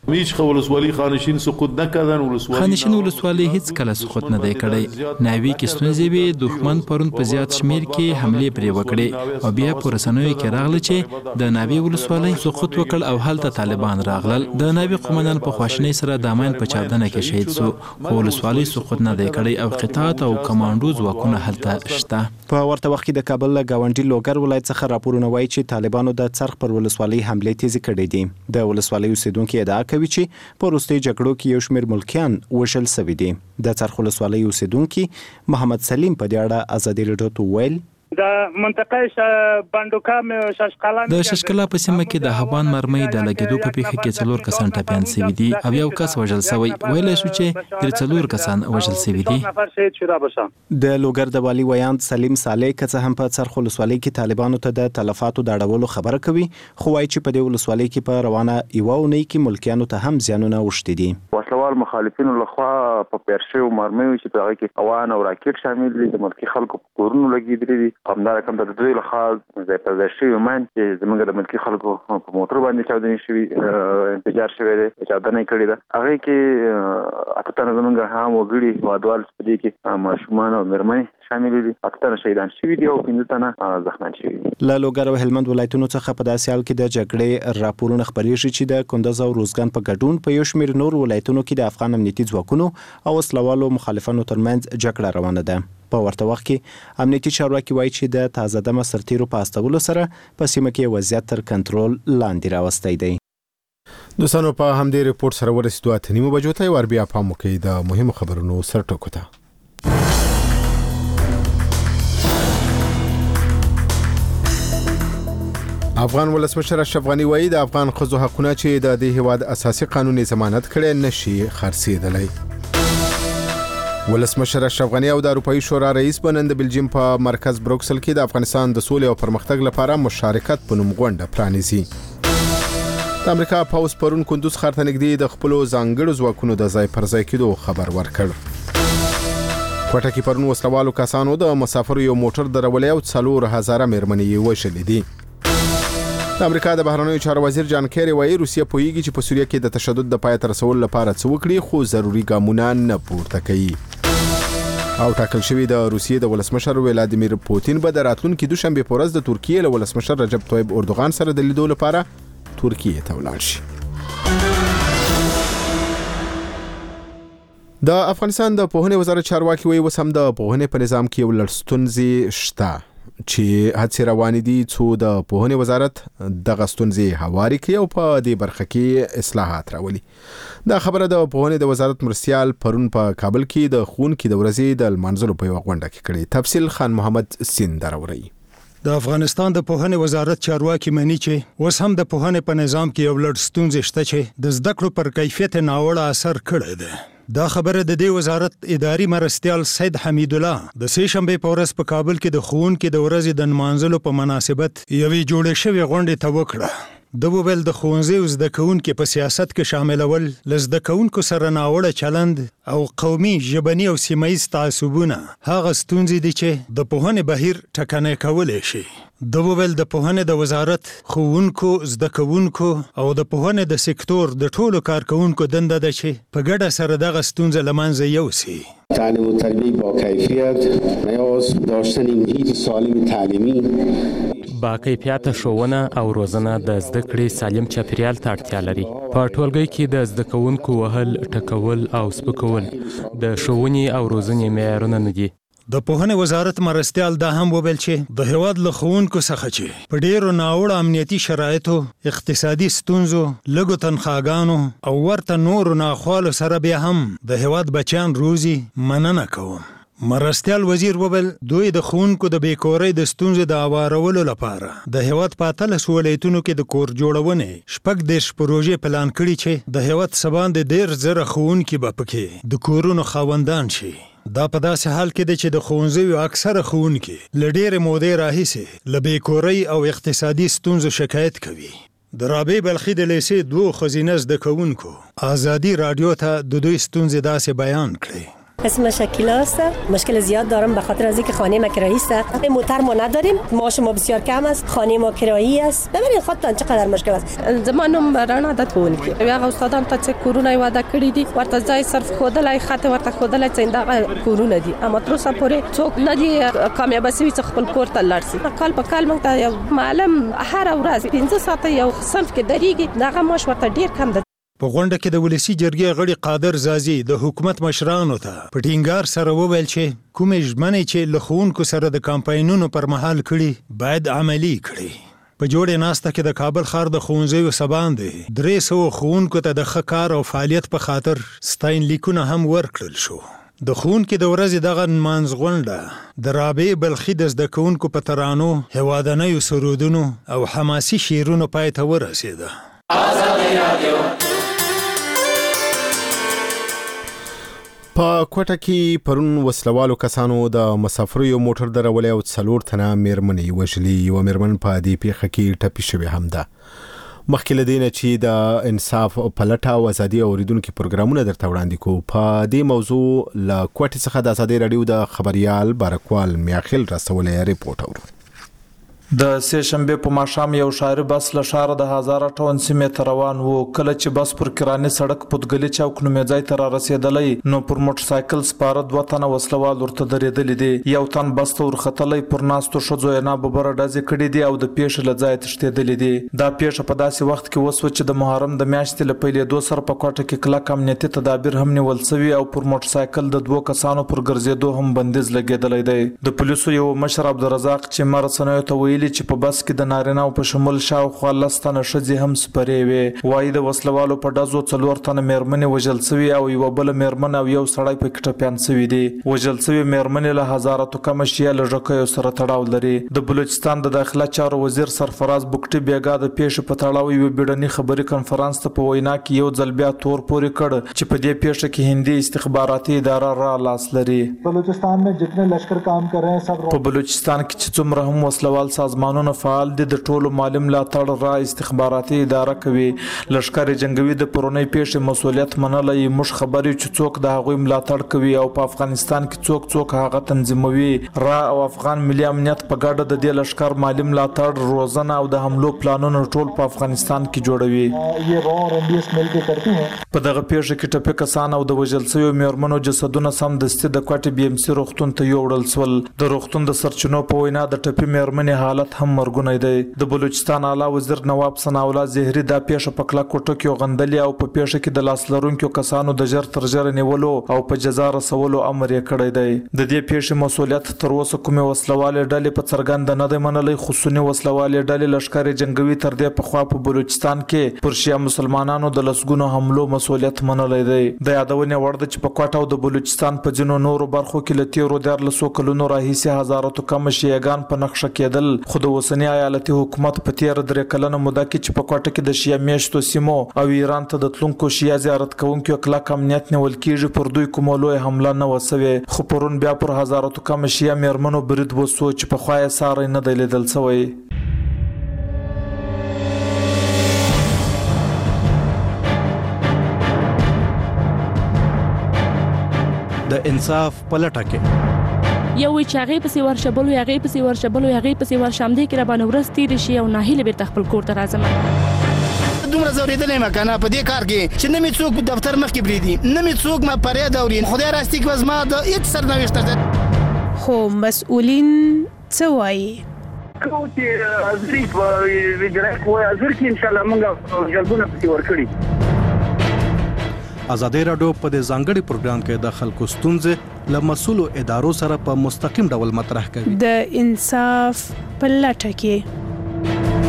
هیچ ولسوالۍ خانشین سقوط نکردن. ولسوالۍ خانشین ولسوالۍ هیڅ کله سقوط نه دی کړی. ناوی کې ستونزې وي، دښمن پرون په زیات شمیر کې حمله پرې وکړې او بیا په رسنیو کې راغله چې د ناوی ولسوالۍ سقوط وکړ او هلته طالبان راغلل. د ناوی قومندان په خواشنۍ سره د امین په چاودنه کې شهید سو، خو ولسوالۍ سقوط نه دی کړی او قطاعت او کمانډو ځواکونه هلته شته. په ورته وخت کې د کابل له گاونډي لوګر ولایت څخه راپورونه وایي چې طالبانو د څرخ پر ولسوالۍ حمله تیزی کړې دي. د ولسوالۍ اوسیدونکو ادعا کوي چې په وروستي جګړو کې یو شمېر ملکیان وژل شوي دي. د څرخ ولسوالۍ اوسیدونکي محمد سلیم په دې اړه ازادي راډیو ته وویل د منطقه باندوکام ششقلا د ششقلا په سیمه کې د هوان مرمۍ د لګیدو په پیښه کې څلور کسان ټپیان شوي دي او یو کس وژل شوی. ویلی شو چې درې څلور کسان وژل شوي دي. د لوګر د والي ویاند سلیم صالح که څه هم په څرخ ولسوالۍ کې طالبانو ته د تلفاتو د اړولو خبره کوي، خو وایي چې په دې ولسوالۍ کې په روانه یوه اونۍ کې ملکیانو ته هم زیانونه اوښتي دي. وسلوال مخالفینو لخوا په پیر شویو مرمیو چې په هغه کې هوان او راکټ شامل دي د ملکي خلکو په کورونو لګېدلي دي. همدارنګه کوم د دوی لخوا ځای پر ځای شوي من چې زموږ د ملکي خلکو په موټر باندې چاودنې شوي انفجار شوی دی، چاودنه یې کړې ده. هغې کې اته تنه زموږ هم وګړي هېوادوال په دې کې ماشومان او مېرمنې شامل دي. اته تنه شهیدان شوي دي او پنځه تنه زخمیان شوي دي. له لوګر او هلمند ولایتونو څخه په داسې حال کې د جګړې راپورونه خپرېږي چې د کندز او روزګان په ګډون په یو شمېر نور ولایتونو کې د افغان امنیتي ځواکونو او وسلوالو مخالفانو ترمنځ جګړه روانه ده. په ورته وخت کې امنیتي چارواکي وایي چې د تازه دمه سرتیرو په استولو سره په سیمه کې وضعیت تر کنټرول لاندې راوستی دی. دوستانو په همدې ریپورت سره ورسېدو اته نیمو بجو ته. ور بیا پام وکړئ د مهمو خبرونو سرټکو ته. افغان ولسمشر اشرف غنی وایي د افغان ښځو حقونه چې د دې هیواد اساسي قانوني ضمانت کړي نشي خرڅېدلی. ولسمشر اشرف غنی او د اروپایي شورا رئیس به نن د بلجیم په مرکز بروکسل کې د افغانستان د سولې او پرمختګ لپاره مشارکت په نوم غونډه پرانیزي. د امریکا پوځ پرون کندوز ښار ته نږدې د خپلو ځانګړو ځواکونو د ځای پر ځای کېدو خبر ورکړ. کوټه کې پرون وسلوالو کسانو د مسافرو یو موټر درولې او څلور هزاره مېرمنې یې وژلې دي. د امریکا د بهرنیو چارو وزیر جان کیری وایي روسیه پوهیږي چې په سوریه کې د تشدد د پای ته رسولو لپاره څه وکړي، خو ضروري ګامونه نه پورته کوي. او ټاکل شوی د روسیې د ولسمشر ولادیمیر پوتین به د راتلونکي دوشنبه په ورځ د ترکیې له ولسمشر رجب طیب اردوغان سره د لیدو لپاره ترکیې ته ولاړ شي. د افغانستان د پوهنې وزارت چارواکي وایي اوس هم د پوهنې په نظام کې یو لړ ستونزې شته چې هڅې روانې دي څو د پوهنې وزارت دغه ستونزې هواري کړي او په دې برخه کې اصلاحات راولي. دا خبره د پوهنې د وزارت مرستیال پرون په کابل کې د ښوونکي د ورځې د لمانځلو په یوه غونډه کې کړې. تفصیل خان محمد سین دراوري. د افغانستان د پوهنې وزارت چارواکي مني چې اوس هم د پوهنې په نظام کې یو لړ ستونزې شته چې د زده کړو پر کیفیت ناوړه اثر کړی دی. دا خبره د دې وزارت اداري مرستیال سید حمید الله د سه شنبه په ورځ په کابل کې د ښوونکي د ورځې د نمانځلو په مناسبت یوې جوړې شوې غونډې ته وکړه. د وویل د ښوونځي او زده کوونکو په سیاست کې شاملول ل زده کوونکو سره ناوړه چلند او قومي ژبني او سیمایي تعصبونه هغه ستونزې دي چې د پوهنې بهیر ټکنی کولی شي. د وویل د پوهنې د وزارت ښوونکو، زده کوونکو او د پوهنې د سکتور د ټولو کارکونکو دنده ده چې په ګډه سره دغه ستونزه له منځه یوسي. تعلیم و تربیه با کیفیت، نیاز داشتن محیط سالم تعلیمی، با کیفیت ښوونه او روزنه د زده کړې سالم چاپیریال ته اړتیا لري. په ټولګي کې د زده کوونکو وهل، ټکول او سپکول د ښوونې او روزنې معیارونه نه دي. د پوهنې وزارت مرستیال دا هم وویل چې د هیواد له ښوونکو څخه چې په ډیرو ناوړه امنیتي شرایطو، اقتصادي ستونزو، لږو تنخواګانو او ورته نورو ناخوالو سره بیا هم د هیواد بچیان روزي، مننه کوم. مرستیال وزیر وویل دوی د ښوونکو د بیکورۍ د ستونزې د اوارولو لپاره د هیواد په اتلس ولایتونو کې د کور جوړونې شپږ دېرش پروژې پلان کړي چې د هیواد څه باندې ډېر زره ښوونکي به پکې د کورونو خاوندان شي. دا په داسې حال کې دی چې د ښوونځیو اکثره ښوونکي له ډېرې مودې راهیسې له بیکورۍ او اقتصادي ستونزو شکایت کوي. د رابعې بلخي د لیسې دوو ښځینه زده کوونکو ازادي راډیو ته د دوی ستونزې داسې بیان کړې. اسم شکیلا است. مشکل زیاد دارم به خاطر از اینکه خانه ما کرایی است. موتر ما نداریم، معاش ما بسیار کم است، خانه ما کرایی است. ببینید خودتان چقدر مشکل است. زمانم رڼا د تونکی هغه استادان ته چې کورونه وعده کړی دي ورته ځای صرف خودلای خاطر ورته خودلای چې دا کورونه دي اما تر اوسه پورې څوک نه دي کامیاب شوي چې خپل کور ته لاړ شي. کال په کال موږ ته یو معلم هر ورځ پنځه ساعته یو صنف کې درېږي، دغه معاش ورته ډیر کم ده. په غونډه کې د ولسی جرګې غړي قادر زازي د حکومت مشرانو ته په ټینګار سره وویل چې کومې ژمنې چې له ښوونکو سره د کمپاینونو پر مهال کړي باید عملي کړي. په جوړې ناسته کې د کابل ښار د ښوونځیو سبان دی درې سوه ښوونکو ته د ښه کار او فعالیت په خاطر ستاینلیکونه هم ورکړل شو. د ښوونکي د ورځې دغه نمانځ غونډه د رابعې بلخي د زده کوونکو په ترانو، هیوادنیو سرودونو او حماسي شعرونو پای ته ورسېده. په کوټه کې پرون وسلوالو کسانو د مسافرو موټر درولې او څلور تنه میرمنې وژلي. یوه میرمن په دې پیښه کې ټپي شوې هم ده. مخکې له دې نه چې د انصاف په لټه او ازادي اوریدونکو پروګرامونه درته وړاندې کوو، په دې موضوع له کوټې څخه د ازادي رادیو د خبريال بارکوال میاخیل رسولې ریپورت اورو. د سه شنبه په ماښام یو شاري بس له ښاره د هزار ټاون سیمې ته روان وو. کله چې بس پر کراني سړک پودګلي چوک نومې ځای ته را رسېدلی نو پر موټر سایکل سپاره دوه تنه وسلوال ورته درېدلي دي. یو تن بس ته ورختلی پر ناستو ښځو یې ناببره ډزې کړي دي او د پیښې له ځایه تښتېدلي دي. دا پیښه په داسې وخت کې وسوه چې د محرم د میاشتې له پیلېدو سره په کوټه کې کلک امنیتي تدابیر هم نیول سوي او پر موټر سایکل د دوو کسانو پر ګرځېدو هم بندیز لګېدلی دی. د پولیسو یو مشر عبدالرزاق چې ما رسنیو ته ویلي چې په بس کې د نارینه او په شمول شاوخوا لس تنه ښځې هم سپرې وې. وایي د وسلوالو په ډزو څلور تنه میرمنې وژل سوي او یوه بله میرمن او یو سړی پکې ټپیان سوي دي. وژل سوي میرمنې له هزاراتو کمه شیعه له ژکیو سره تړاو لري. د بلوچستان د داخله چارو وزیر سرفراز بوکټي بیګا د پیښې په تړاو یوه بیړني خبري کنفرانس ته په وینا کې یو ځل بیا تور پورې کړ چې په دې پیښه کې هندي استخباراتي اداره را لاس لري. بلوچستان में जितने लश्कर काम कर रहे हैं सब په بلوچستان کې چې څومره هم وسلوال سازمانونه فعال دي د ټولو مالی ملاتړ را استخباراتي اداره کوي. لشکر جنگوي د پرونی پیښې مسولیت منلای. موږ خبرې چې څوک د هغوی ملاتړ کوي او په افغانستان کې څوک څوک هغه تنظیموي. را او افغان ملي امنیت په ګډه د دې لشکر مالی ملاتړ، روزنه او د حملو پلانونه ټول په افغانستان کې جوړوي. په دغه پیښه کې ټپي کسان او د وژل شویو میرمنو جسدونه سمدستي د کوټې بي ام سي روغتون ته یوړل سول. د روغتون د سرچینو په وینا د ټپي میرمنې حالت هم مرګونی دی. د بلوچستان اعلی وزیر نواب ثناءالله زهري دا پیښه په کلکو ټکیو غندلې او په پیښه کې د لاس لرونکو کسانو د ژر تر ژره نیولو او په جزا رسولو امر یې کړی دی. د دې پیښې مسولیت تر اوسه کومې وسلوالې ډلې په څرګنده نه دی منلی، خو سني وسلوالې ډلې لښکر جنګوي تر دې پخوا په بلوچستان کې پر شیعه مسلمانانو د لسګونو حملو مسولیت منلی دی. د یادونې وړ ده چې په کوټه او د بلوچستان په ځینو نورو برخو کې له تیرو دیارلسو کلونو راهیسې هزاراتو کمه شیعهګان په نقشه کېدل، خو د اوسني ایالتي حکومت په تیر درې کلنه موده کې چې په کوټه کې د شیعه میشتو سیمو او ایران ته د تلونکو شیعه زیارت کوونکو کلک امنیت نیول کېږي، پر دوی کومه لویه حمله نه وه سوې. خو پرون بیا پر هزاراتو کمه شیعه میرمنو برید وسو چې پخوا یې ساری نه دی لیدل سوی. د انصاف په لټه کې یو وی چې هغه پسې ورشبل او هغه پسې ورشبل او هغه پسې ورشم دي کې را باندې ورستې شي او ناهیله به خپل کور ته راځم. دومره زوریدلې مکانه په دې کار کې چې نه می څوک دفتر مخ کې بریدي، نه می څوک ما پرې دورین خدای راستي کې وزما د هیڅ سرنوشت. خو مسؤلین څه وایي؟ کو چې ازري په ویډرک وای ازر کې ان شاء الله موږ جلبونه پسې ورکړي. ازادي رادیو په دې ځانګړي پروګرام کې د خلکو ستونزې له مسؤلو ادارو سره په مستقیم ډول مطرح کوي. د انصاف په لټه کې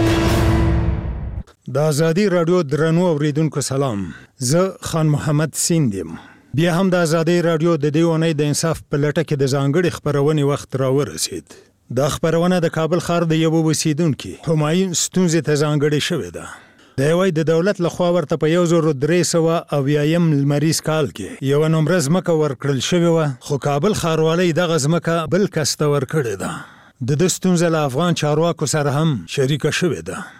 د ازادي رادیو درنو اوریدونکو سلام، زه خان محمد سیندم. بیا هم د ازادي رادیو د دې ونې د انصاف په لټه کې د ځانګړي خبرونې وخت راورسید. دا خبرونه د کابل ښار د یو اوسیدونکو همایون ستونزې ته ځانګړې شوې ده. د یوې د دولت لخوا ورته په یو زر درې سوه اویایم لمریز کال کې یوه نمره ځمکه ورکړل شوې وه، خو کابل ښاروالۍ دغه ځمکه بل کس ته ورکړې ده. د ده ستونزه له افغان چارواکو سره هم شریکه شوې ده.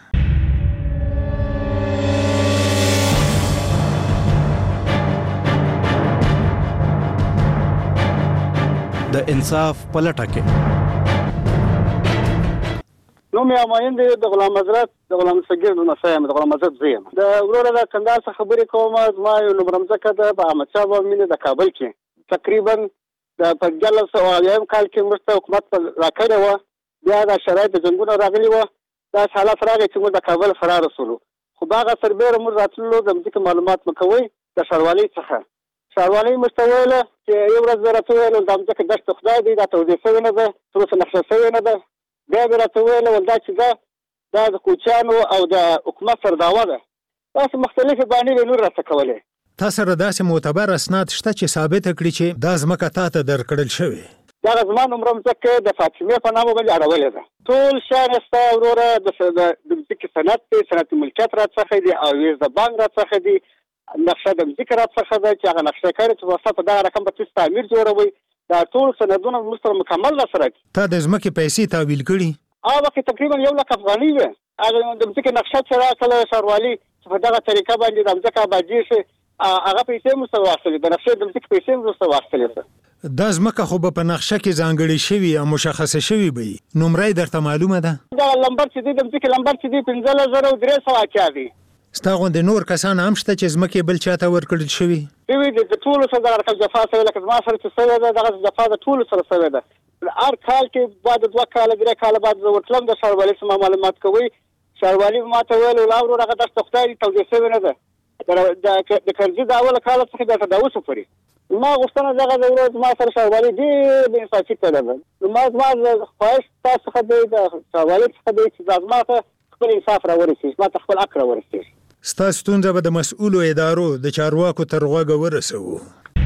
د انصاف پلټه کې نو مې اماین د غلام حضرت د غلام صغیر د نصایم د غلام حضرت زیم د وروره د کندهار څخه خبرې کوم ما یو نمرمزه کده په احمد شاه بابا مینه د کابل کې تقریبا د پنځلس او اویایم کال کې مرسته حکومت راکړی و بیا د شرایط د جنګونو راغلي و دا حالات راغی چې موږ د کابل فرار رسولو خو باغه سربېره موږ راتللو د ځکه معلومات مکوي د شاروالۍ څخه شاروالۍ مستویله چې یو ورځ راته ویل د ځکه دشت خدای دی دا توضیح شوی نه ده تر اوسه نقشه شوی نه ده بیا به راته ویل ول دا چې دا دا د کوچیانو او د حکومت سره دعوه ده تاسو مختلفې باندې نور راته کولې تاسو را داسې معتبر اسناد شته چې ثابت کړي چې دا ځمکه تاسو درکړل شوی دا زمان عمر مزکه د فاطمه په نامه باندې اړولې ده ټول شان استا وروره د د ذکر سند ته سند ملکیت را څخه دي او ویز د بانک را څخه دي نقشه د ذکر را څخه ده چې هغه نقشه کړي چې واسطه دا رقم په تاسو تعمیر جوړوي دا ټول سندونه مستر مکمل سره تا د ځمکې پیسې تحویل کړي هغه کې تقریبا یو لک افغاني وي هغه د ذکر نقشه چې راځله شاروالي په دغه طریقه باندې د ځمکه باجی شي هغه پیسې مو سره واخلې د نقشه د ذکر پیسې مو سره واخلې دا ځمکه خو په نقشه کې ځانګړې شوی او مشخصه شوی وي نمرې درته معلومه ده دا لمبر چې د ځمکې لمبر چې دی پنځه زره او درې سوه اچا دی ستا غوندې نور کسان هم شته چې ځمکې بل چاته ورکړل شوي دوی د ټولو سره دغه رقم جفا شوی لکه زما سره چې شوی ده دغه جفا د ټولو سره شوی ده هر کال کې بعد دوه کاله درې کاله بعد زه ورتلم د ښاروالۍ څخه معلومات کوي ښاروالي به ماته ویل ولا ورور هغه دشت خدای دی توضیح شوی نه ده د کرزي د اوله کاله څخه بیا تر اوسه پورې ما غوښتنه دغه د ورځ ما سره ښاروالي ډېر بې انصافي کړې ده نو ما زما خواهش تاسو څخه دی د ښاروالۍ څخه دی چې دا زما ته خپل انصاف راورسېږي ما ته خپل حق راورسېږي ستا ستونزه به د مسؤلو ادارو د چارواکو تر غوږه ورسوو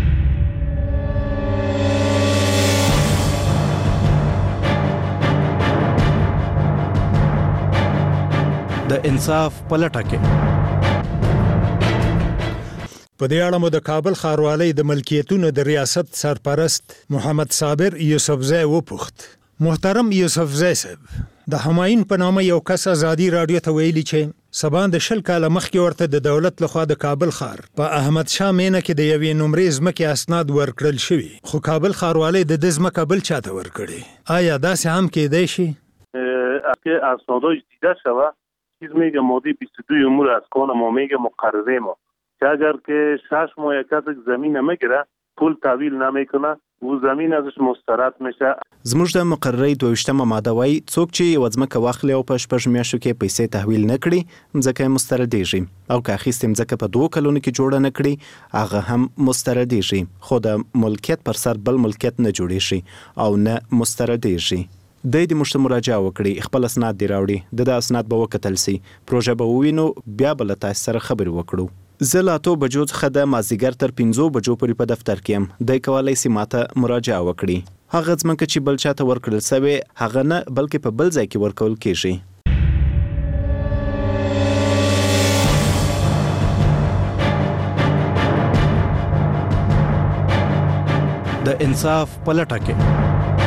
د انصاف پلټه کې په دې اړه مو د کابل ښاروالۍ د ملکیتونو د ریاست سرپرست محمد صابر یوسفزی وپوښت محترم یوسفزی صاحب د همایون په نامه یو کس ازادي راډیو ته ویلي چې سبا د شل کاله مخکې ورته د دولت لخوا د کابل ښار په احمد شاه مینه کې د یوې نمرې ځمکې اسناد ورکړل شوي خو کابل ښاروالۍ د دې ځمکه بل چاته ورکړې آیا داسې هم کیدای شي که اسناداش دیده شود چیز میگه ماده بیست و دو امور از کان ما میگه مقرره ما که اگر که شش ماه یک کس زمین نمیگیره پول تحویل نمیکنه و زمین ازش مسترد میشه زموږ د مقررې دویشتمه ماده وايي څوک چې یو ځمکه واخلي او په شپږ میاشتو کې پیسې تحویل نه کړي ځمکه یې مستردېږي او که اخیستې ځمکه په دوه کلونو کې جوړه نه کړي هغه هم مستردېږي خو د ملکیت پر سر بل ملکیت نه جوړېږي او نه مستردېږي د دې مشته مراجعه وکړي خپل اسناد دی راوړي د اسناد به وکتل سي پروژه به ووینو بیا بل تاسو سره خبرې وکړو زه لا تو بجو څخه د مازیګر تر پنځو بجو پورې په دفتر کې یم د کولای سي ماته مراجعه وکړي هغه ځمکه چې بل چاته ورکړل سوی هغه نه بلکې په بل ځای کې ورکول کیږي د انصاف پلټه کې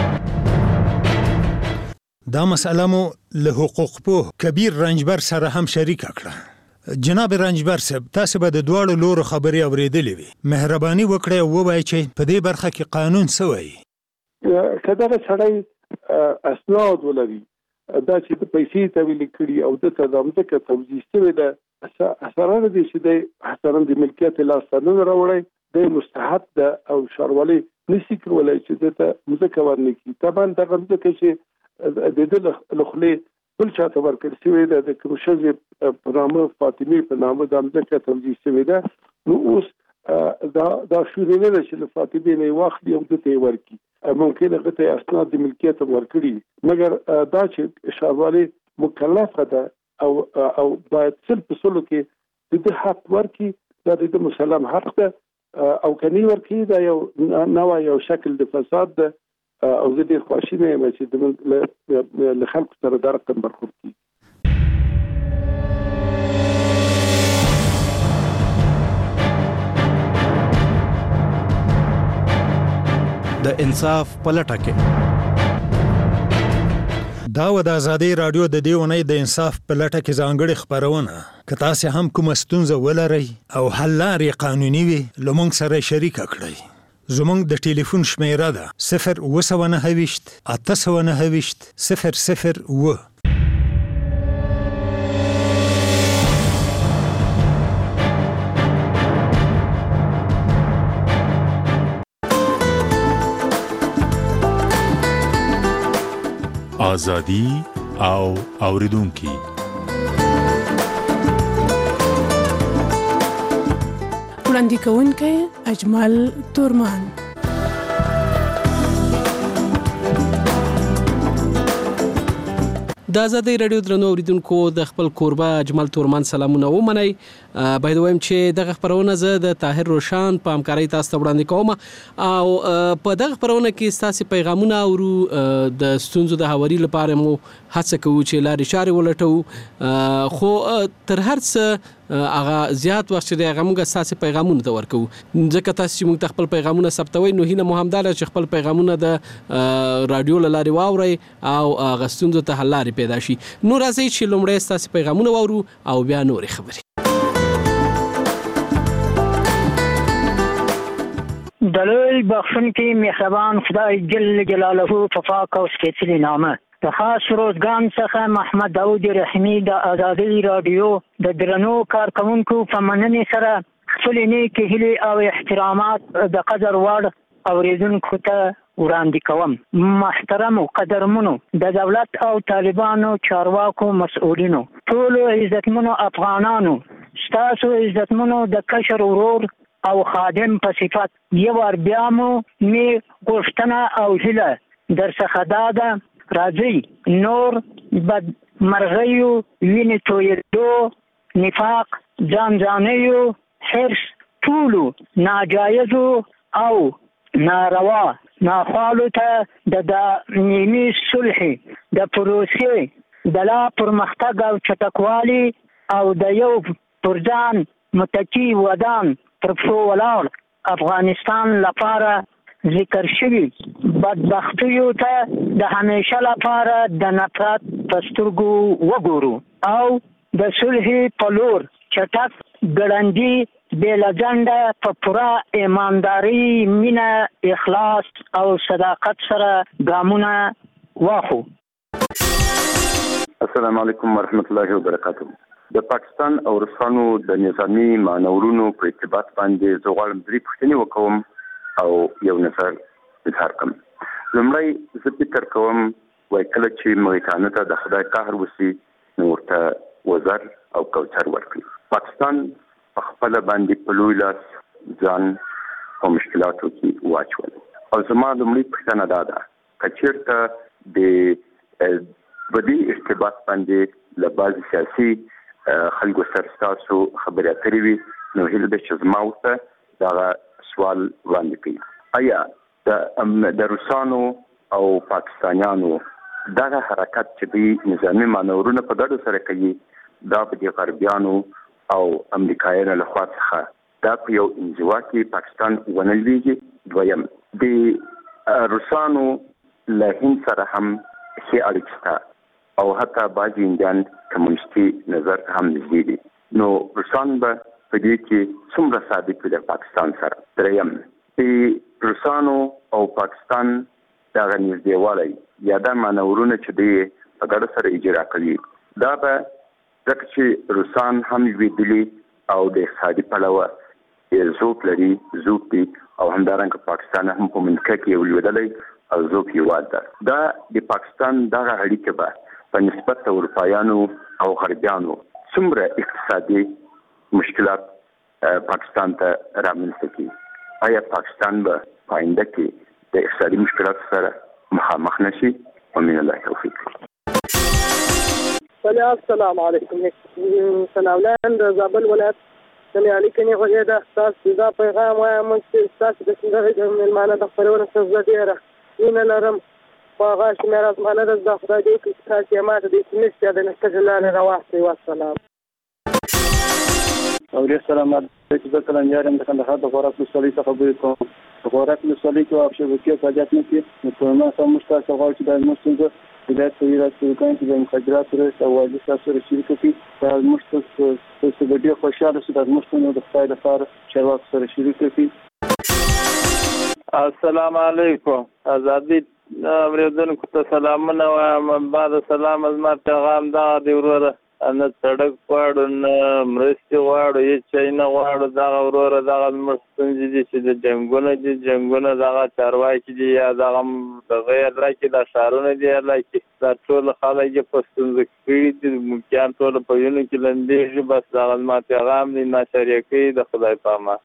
دا مسئله مو له حقوق پوه کبیر رنجبر سره هم شریک کړه جناب رنجبر صاحب تاسو به د دواړو لورو خبرې اورېدلې وي مهرباني وکړئ او ووایئ چې په دې برخه کې قانون څه وایي که دغه سړی اسناد ولري دا چې د پیسې تحویل کړي او دته د ځمکه توضیح شوې ده اثرانه دي چې د احترام د ملکیت لاسته نه راوړي د مستحق ده او ښاروالۍ نشي کولای چې دته ځمکه ورنکړي طبعا دغه ځمکه چې د دې له خولې بل چاته ورکړل شوې ده د کوم ښځې په نامه فاطمې په نامه د ځمکه توضیح شوې ده نو اوس دا دا شوري نه ده چې له فاطمې نه واخلي او دته یې ورکړي ممکن هغه ته اسناد د ملکیت ورکړي مګر دا چې ښاروالۍ مکلفه ده او او باید سل په سلو کې د دې حق ورکړي دا د مسلم حق ده او کني ورکړي دا یو نوع یو شکل د فساد ده او زه ډېر خواشینی یم چې له خلکو سره دا رقم برخورد کړي د انصاف پلټه کې دا و د ازادي رادیو د دې ونې د انصاف پلټه کې ځانګړې خبرونه که تاسو هم کوم ستونزه ولرئ او حل لارې قانوني وي لمونږ سره شریک کړئ زمونږ د ټلیفون شمیره ده صفر اوه سوه نهه ویشت اته سوه نهه ویشت صفر صفر اوه. آزادي او اوریدونکي وړاندې کوونکی اجمل تورمان. د ازادي رادیو درنو اوریدونکو د خپل کوربه اجمل تورمان سلامونه ومنئ. باید وایم چې دغه خبرونه زه د طاهر روشان په همکارۍ تاسو ته وړاندې کوم او په دغه خبرونه کې ستاسو پیغامونه اورو. د ستونزو د هواري لپاره مو هڅه کوو چې لارې چارې ولټوو، خو تر هر څه هغه زیات وخت چې هغه موږ ستاسو پیغامونه ته ورکوو، ځکه تاسو چې موږ ته خپل پیغامونه ثبتوي نو هینه مو همدا چې خپل پیغامونه د رادیو له لارې واورئ او هغه ستونزو ته حل لارې پیدا شي. نو راځئ چې لومړی ستاسو پیغامونه واورو او بیا نورې خبرې. دلوی بخشونکی مهربان خدای جل جلاله په پاک او سپېڅلي نامه د خاص روزګان څخه محمد داود رحیمي د ازادي رادیو د درنو کارکونکو په مننې سره خپل نیکې هیلې او احترامات د قدر وړ اوریدونکو ته وړاندې کوم. محترم او قدرمنو د دولت او طالبانو چارواکو مسؤلینو، ټولو عزتمنو افغانانو، ستاسو عزتمنو د کشر ورور او خادم په صفت یو ور بیا مو می غوښتنه او هیله در څخه دا ده راځي نور بد مرغیو وینې تویېدو، نفاق، ځان ځانیو، حرص، ټولو ناجایزو او ناروا ناخوالو ته د دایمي صلح د پروسې د لا پرمختګ او چټکوالي او د یو پر ځان متکی ودان تر پښو ولاړ افغانستان لپاره ذکر شوي بدبختیو ته د همیشه لپاره د نفرت په سترګو وګورو او د صلح په لور چټک ګړندي بې له ځنډه په پوره ایمانداري، مینه، اخلاص او صداقت سره ګامونه واخلو. السلام علیکم ورحمت الله وبرکاته. د پاکستان او روسانو د نظامی مانورونو په ارتباط باندې زه غواړم درې پوښتنې وکوم او یو نظر اظهار کوم. لومړی زه فکر کوم وایي کله چې مغیتانو ته د خدای قهر وسي نو ورته وزر او کوثر ورکړي. پاکستان په خپله باندې په لوی لاس ځان په مشکلاتو کې واچول او زما لومړی پوښتنه دا ده که چېرته د بدی ارتباط باندې له بعضې سیاسي خلکو سره ستاسو خبرې اترې وي نو هیله ده چې زما ورته دغه سوال وړاندې کړي. آیا د روسانو او پاکستانیانو دغه حرکت چې دوی نظامي مانورونه په ګډو سره کوي دا په دې غربیانو او امریکایانو لخوا څخه دا په یو انزوا کې پاکستان ونه لویږي؟ دویم د روسانو له هند سره هم ښې اړیکې شته او حتی بعضې هندیان کمونیستي نظر هم نږدې دي، نو روسان به په دې کې څومره صادق وي د پاکستان سره؟ دریم د روسانو او پاکستان دغه نږدېوالی یا دا مانورونه چې دوی په ګډه سره اجرا کوي دا به ځکه چې روسان هم لوېدلي او د اقتصادي پلوه ذوق لري، ذوق دي او همدارنګه پاکستان هم په منطقه کې یو لوېدلی او ذوق هېواد ده. دا د پاکستان دغه اړیکې به په نسبت د اروپایانو او غربیانو څومره اقتصادي مشکلات پاکستان ته رامنځته کړي؟ آیا پاکستان به په آینده کې د اقتصادي مشکلاتو سره مخامخ نشي؟ ومن الله توفیق. السلام علیکم. سناولان د زابل ولایت د میالي کني غوږی ده. تاسو دا پیغام وایم چې تاسو د څنګه د مېلمانه د خبرونه څه ډیره مینه لرم په هغه شمېره زمانه ده د خدای دې وکړي چې تاسو یې ماته د سمیستیا د نستجې لارې راواخلئ. والسلام. اولیا السلام علیکم. زه کلنجار یم د کندهار د غورک ولسوالۍ څخه خبرې کوم. د غورک ولسوالۍ کې آب شبکې فعالیت نه کوي نو په ما سره موږ تاسو غواړو چې دا زموږ ستونزه هدایت کوي راځي کوي چې د مخدراتو رئیس او والي تاسو سره شریک کړي. دا موږ تاسو د ډېر خوشاله شو د موږ ستونزو د خدای لپاره چارواکو سره شریک کړي. السلام علیکم. ازادي اوریدونکو ته سلامونه وایم. بعد سلام از ما پیغام دغه دی وروره، نه سړک غواړو نه مرستې غواړو، هېڅ شی نه غواړو. دغه وروره دغه زموږ ستونزې دي چې د جنګونه دي، جنګونه دغه چارواکي دي یا دغه دغه علاقې د ښارونه دي علاقې، دا ټول خلک یې په ستونزه کړي دي. ملکیان ټول په وینو کې لندېږي. بس دغه زما پیغام دی، ناشریه کوي د خدای په امان.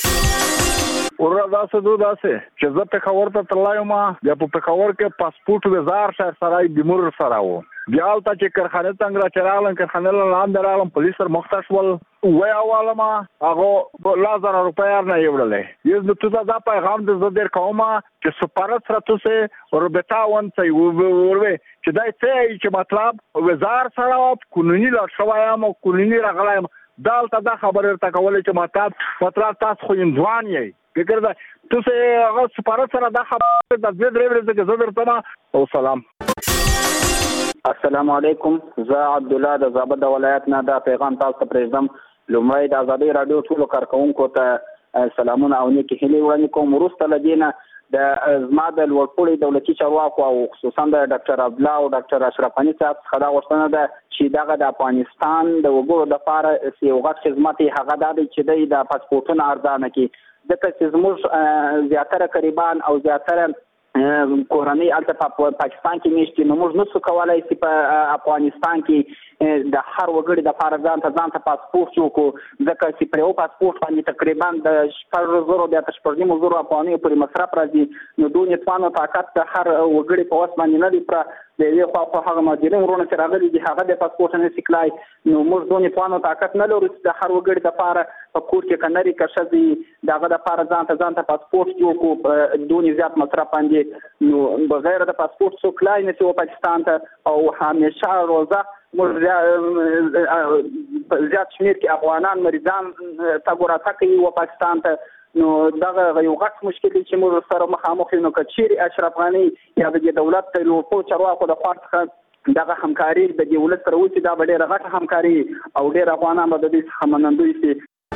ورا داسې دو داسې چې زه پېښور ته تللی وم، بیا په پېښور کې پاسپورټ وزار شهر سرای بیمور سره و. بیا هلته چې کارخانې ته انګره چې راغلم، کارخانې له لاندې راغلم، پولیس سره مخته شول. ویې والم هغه لس زره روپۍ هر نه یې وړلې. یز نو تو ته دا پیغام دی زه ډېر کوم چې سفارت سره تاسې رابطه ونڅئ، وروې چې دا څه چې مطلب وزار سره قانوني لار شوی یم او قانوني راغلی یم. دا هلته دا خبرې ورته کولې چې مطلب مطلب تاسو خو هندوان یئ. فکر ده تاسې هغه سفارت سره دا خبره د دوه درې ورځې کې زه درته او سلام. السلام علیکم. زه عبدالله د زابل د ولایت نه دا پیغام تاسو ته پرېږدم. لومړی د ازادۍ راډیو ټولو کارکوونکو ته سلامونه او نیکې هیلې وړاندې کوم. وروسته له دې نه د زما د لوړپوړي دولتي چارواکو او خصوصا د ډاکټر عبدالله او ډاکټر اشرف غني صاحب څخه دا غوښتنه ده چې دغه د افغانستان د وګړو دپاره یو غټ خدمت یې هغه دا دی چې دی د پاسپورټونه ارزانه کړي، ځکه چې زموږ زیاتره قریبان او زیاتره کورنۍ هلته په پاکستان کې میشت دي. نو موږ نشو کولی چې په افغانستان کې د هر وګړي دپاره ځان ته ځان ته پاسپورټ جوړ کړو، ځکه چې پر یو پاسپورټ باندې تقریبا د شپږ زرو بیا تر شپږ نیمو زرو افغانیو پورې مصرف راځي. نو دوی توان او طاقت د هر وګړي په وس باندې نه دی پوره. د یوې خوا خو هغه مهاجرین وروڼه چې راغلي دي هغه د پاسپورټ نه شي کړای. نو موږ دوی توان او طاقت نه لرو چې د هر وګړي دپاره په کور کې که نري که ښځې د هغه دپاره ځان ته ځان ته پاسپورټ جوړ کړو په دوی زیات مصرف باندې. نو بغیر د پاسپورټ څوک تلای نه شي پاکستان ته. او همیشه روزه موږ زیات شمېر کې افغانان مریضان تګ و راتګ کوي و پاکستان ته. نو دغه یو غټ مشکل دی چې موږ سره مخامخ یو. نو که چیرې اشرف غني یا د دولت د لوړپوړو چارواکو د خوا څخه دغه همکاري د دې ولس سره وشي، دا به ډېره غټه همکاري او ډېر افغانان به د دې څخه منندوی شي.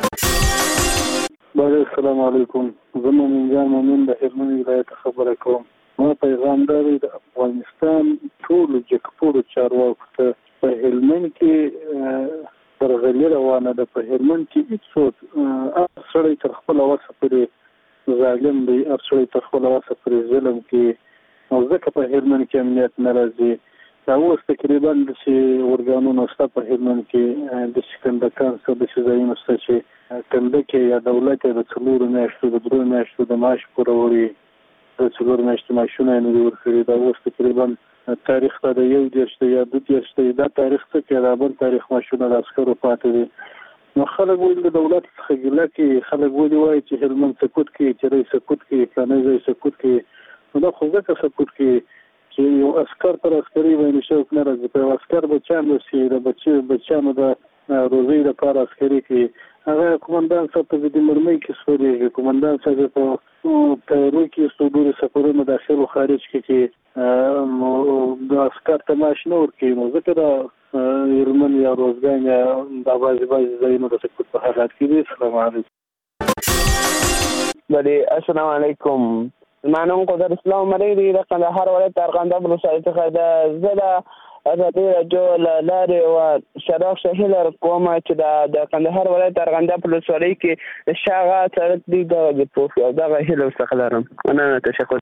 السلام علیکم. زه مومن جان مومن د هلمند ولایت خبره کوم. ما پیغام دا دی د افغانستان ټولو جګپوړو چارواکو ته په هلمند کې درغلي روانه ده. په هلمند کې هېڅوک هر سړی تر خپله وسه پورې ظالم دی، هر سړی تر خپله وسه پورې ظلم کوي. او ځکه په هلمند کې امنیت نه راځي. دا اوس تقریبا داسې ارګانونه شته په هلمند کې، داسې کنډکان شته، داسې ځایونه شته چې کنډک یا دولت یې د څلورو میاشتو د درېو میاشتو د معاش پوره وړي، د څلورو میاشتو معاشونه یې نه دي ورکړي. دا اوس تقریبا تاریخ ته د یو دېرش دی یا دوه دېرش دی. دا تاریخ څه کوي؟ دا بل تاریخ معاشونه د عسکرو پاتې دي. نو خلک ولې د دولت څخه ګیله کوي؟ خلک ولې وایي چې هلمند سکوت کوي، چې رئیس سکوت کوي، فلانی ځای سکوت کوي؟ نو دا خو ځکه سکوت کوي چې یو عسکر تر عسکري باندې شوق نه راځي. په یو عسکر بچیان رسي، د بچیانو د روزۍ لپاره عسکري کوي. هغه قومندان صاحب په دې مرمۍ کې سپورېږي، قومندان صاحب په طیارو کې صدور سفرونه داخل و خارج کې کوي، د عسکر ته معاش نه ورکوي. نو ځکه دا هلمند یا روزګان یا دا بعضې بعضې ځایونه د سکوت په حالات کې دي. السلام علیکم. بله السلام علیکم. زما نوم قدر اسلام عمری دی، د کندهار ولایت ارغنداب ولسوالۍ څخه د زه د ازادي راډیو له لارې و شراف شهیلر کوم چې د کندهار ولایت ارغنداب ولسوالۍ کې د شاغه سړک دی دغه پوښ او دغه هیله څخه لرم. مننه، تشکر.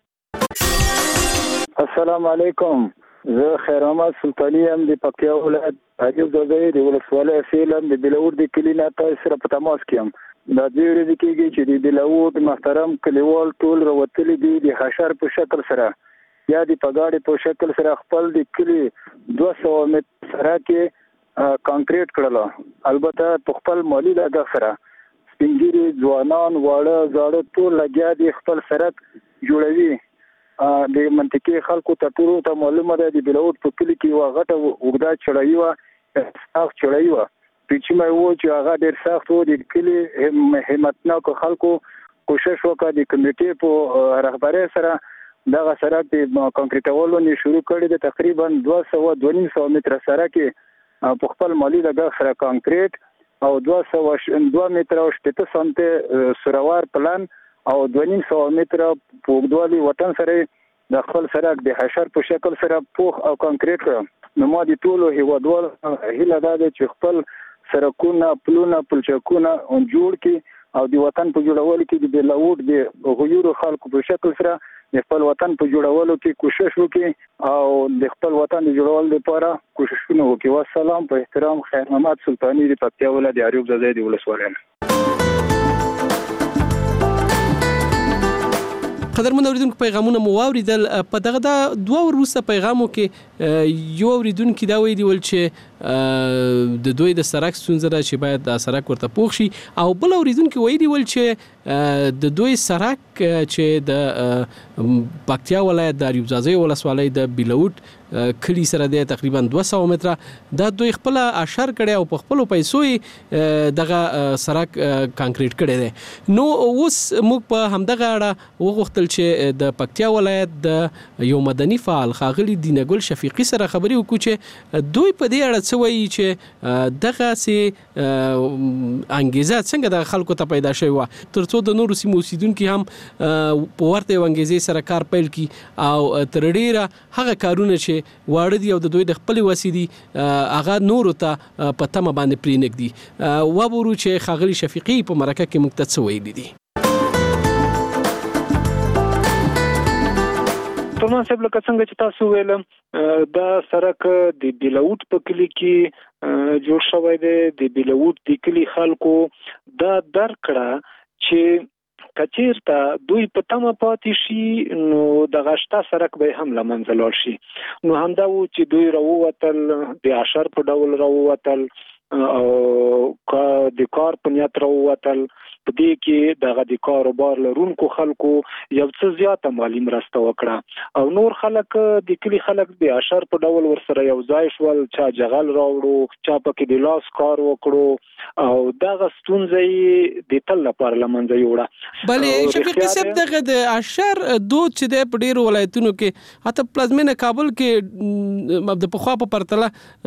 السلام علیکم. زه خیر محمد سلطانی یم د پکتیا ولایت حاجب زوزی د ولسوالۍ فعلا د بلور د کلي نه تاسو سره په تماس کې یم. دا دوی ورځې کېږي چې د بلور محترم کلیوال ټول راوتلي دي د حشر په شکل سره یا د پګاړې په شکل سره خپل د کلي دوه سوه متر سره کې کانکریټ کړله. البته په خپل مالي لګښت سره سپین ږیري ځوانان واړه زاړه ټول لګیا دي خپل سړک جوړوي. د منطقې خلکو ته ټولو ته معلومه ده د بلور په کلي کې یوه غټه اوږده چړایي وه، سخت چړایي وه، پیچیمه و چې هغه ډېر سخت و. د کلي همتناکو خلکو کوشش وکړه د کمیټې په رهبرۍ سره دغه سړک د کانکریټولو نه شروع کړی د تقریبا دوه سوه دوه نیم سوه متره سړک کې په خپل مالي لګښت سره کانکریټ او دوه سوه دوه متره او شپېته سانتي سوروار پلان او دوه نیم سوه متره په اوږدوالي وطن سره د خپل سړک د حشر په شکل سره پوخ او کانکریټ کړ. نو ما د ټولو هیوادوالو هیله ده چې خپل سړکونه پلونه پلچکونه جوړ کړي او د وطن په جوړولو کې د بلاوټ د غیورو خلکو په شکل سره د خپل وطن په جوړولو کې کوشش وکړي او د خپل وطن د جوړولو لپاره کوششونه وکړي. والسلام. په احترام خیر محمد سلطانی د پکتیا ولایت د اریوب زاده د ولسوالۍ. قدرمن اوریدونکو پیغامونه مو واوریدل. په دغه د دوه وروسته پیغامو کې یو اوریدونکو دا ویلي ول چې د دوی د سړک ستونزه ده چې باید د سړک ورته پوښ شي او بل اوریدونکو ویلي ول چې د دوی سړک چې د پکتیا ولایت د اریوب زاده ولسوالۍ د بیلوټ کلی سره د تقریبا دوه سوه متره دا دوی خپل اشر کړي او په خپل پیسو دغه سړک کانکریټ کړي دي. نو اوس موږ په همدغه اړه وغوښتل چې د پکتیا ولایت د یو مدني فعال ښاغلي دینګل شفیقي سره خبرې وکړو چې دوی په دې اړه څه وایي چې دغه سي انګیزه څنګه د خلکو ته پیدا شوی و ترڅو د نورو سیمو اوسیدونکو هم په ورته انګیزې سره کار پیل کړي او تر ډیره هغه کارونه چې واړه دي او د دوی د خپل وسیدي هغه نورو ته په تمه باندې پرېنږدي. وبورو چې ښاغلي شفیقي په مرکه کې موږ ته څه ویلي دي. ترمان صاحب لکه څنګه چې تاسو ویل دا سړک د بیلوټ په کلی کې جوړ شوی دی. د بیلوټ د کلی خلکو دا درکړه چې کچیرته دوی په تمه پاتې شي نو د غشتا سړک به هم لمنځه لاړ شي. نو همدا و چې دوی راووتل د اشر په ډول راووتل او د کار په نیت راووتل. په دې کې دغه د کاروبار لرونکو خلکو یو څه زیاته مالی مرسته وکړه او نور خلک د کلی خلک د اشر په ډول ورسره یو ځای شول. چا جغل راوړو چا پکې د لاس کار وکړو او دغه ستونزې د تل لپاره لمنځه یوړه. بلې شفیقي صاحب دغه د اشر دود چې د په ډیرو ولایتونو کې حتی پلازمینه کابل کې د پخوا په پرتله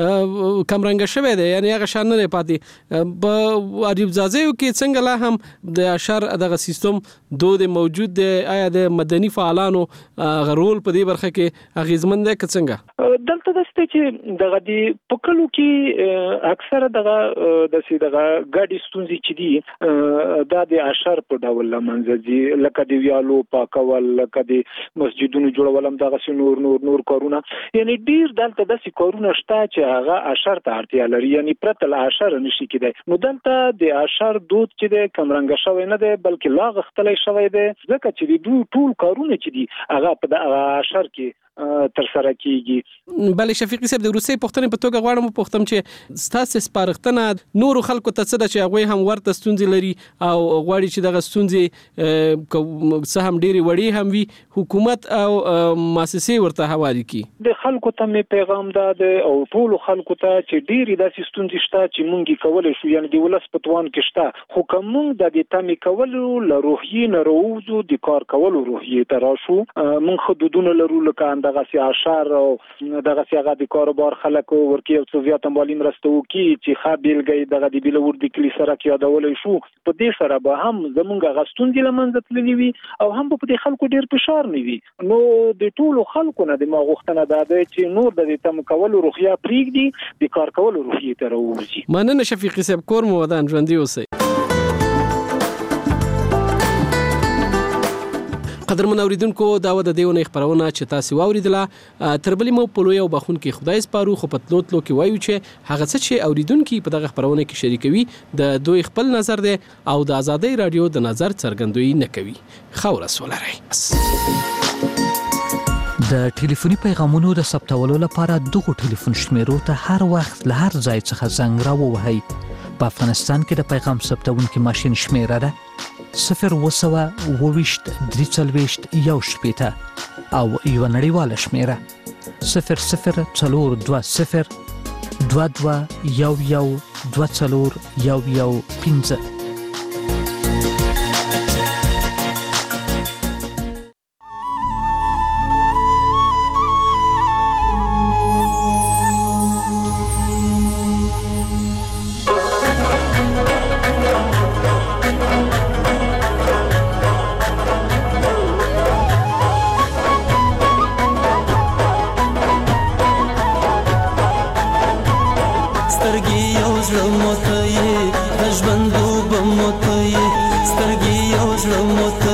کم رنګ شوی دی یعنی هغه شان نه پاتې. په اریوب زاده کې څنګه لا هم د اشر دغه سیستم دود موجود دی؟ آیا د مدني فعالانو غرول په دې برخه کې اغیزمن دی که څنګه؟ دلته د ست چې دغه د پکلو کې اکثره دغه د سي دغه ګاډي ستونزې چې دي دا د اشر په ډول لمنځه دي لکه د ویالو پاکول لکه د مسجدونو جوړول هم دغه نور نور نور کارونه یعنی ډیر دلته د سي کارونه شته چې هغه اشر ته اړتیا لري یعنی پرته له اشر نشي کېدای. نو دلته د اشر دود چې د کم رنګ شوی نه دی بلکې لا غختلی شوی دی ځکه چې د دوی ټول کارونه چې دي هغه په دغه اشر کې تر سره کیږي. بلې شفیقي صاحب د روسي پښتنې په توګه غواړم پښتم چې ستاسو سپارښتنه نورو خلکو ته څه ده چې هغه هم ورته ستونزې لري او غواړي چې دغه ستونزې څه هم ډېری وړي هم وي حکومت او مؤسسې ورته حواله کړي. د خلکو ته می پیغام ده او ټول خلکو ته چې ډېری داسې ستونزې شته چې مونږ کولای شو یعنی د ولس په توان کې شته خو کوم د دې تمې کولو له روحیې نه روزو د کار کولو روحیې ته راشو. مونږ حدودونه لرو لکه دغه سي اشر او دغه سي هغه د کاروبار خلکو ورکی او زیات مالی مرسته وکي چې خابلګي دغه د بیلور د کلی سره کې یادولې شو. په دې سره به هم زمونږ غستون دي لمنځه تللی وي او هم په دې خلکو ډیر فشار نه وي. نو د ټولو خلکو نه د ما غوښتنه ده چې نور د تم کولو روحیه پریږدي د کار کولو روحیه ته راوځي. مننه شفیقي صاحب کور مو ودان ژوندۍ اوسئ. قدرمن اوریدونکو دا و د دیونه خبرونه چې تاسو واوریدله تر بلې مو په لوی او بخون کې خدای سپارو خو په تلوتلو کې وایو چې هغه څه چې اوریدونکو په دغه خبرونه کې شریکوي د دوی خپل نظر دی او د آزادۍ رادیو د نظر څرګندوي نه کوي. خورس ولرئ. د ټلیفوني پیغامونو د ثبتولو لپاره دغه ټلیفون شمیرو ته هر وخت له هر ځای څخه زنګ راووهئ. په افغانستان کې د پیغام ثبتونکو ماشين شمیره ده صفر وسوه وویشت درې څلوېښت یو شپېته او یوه نړیواله شمیره صفر صفر څلور دوه صفر دوه دوه یو یو دوه څلور یو یو پنځه. زړه مو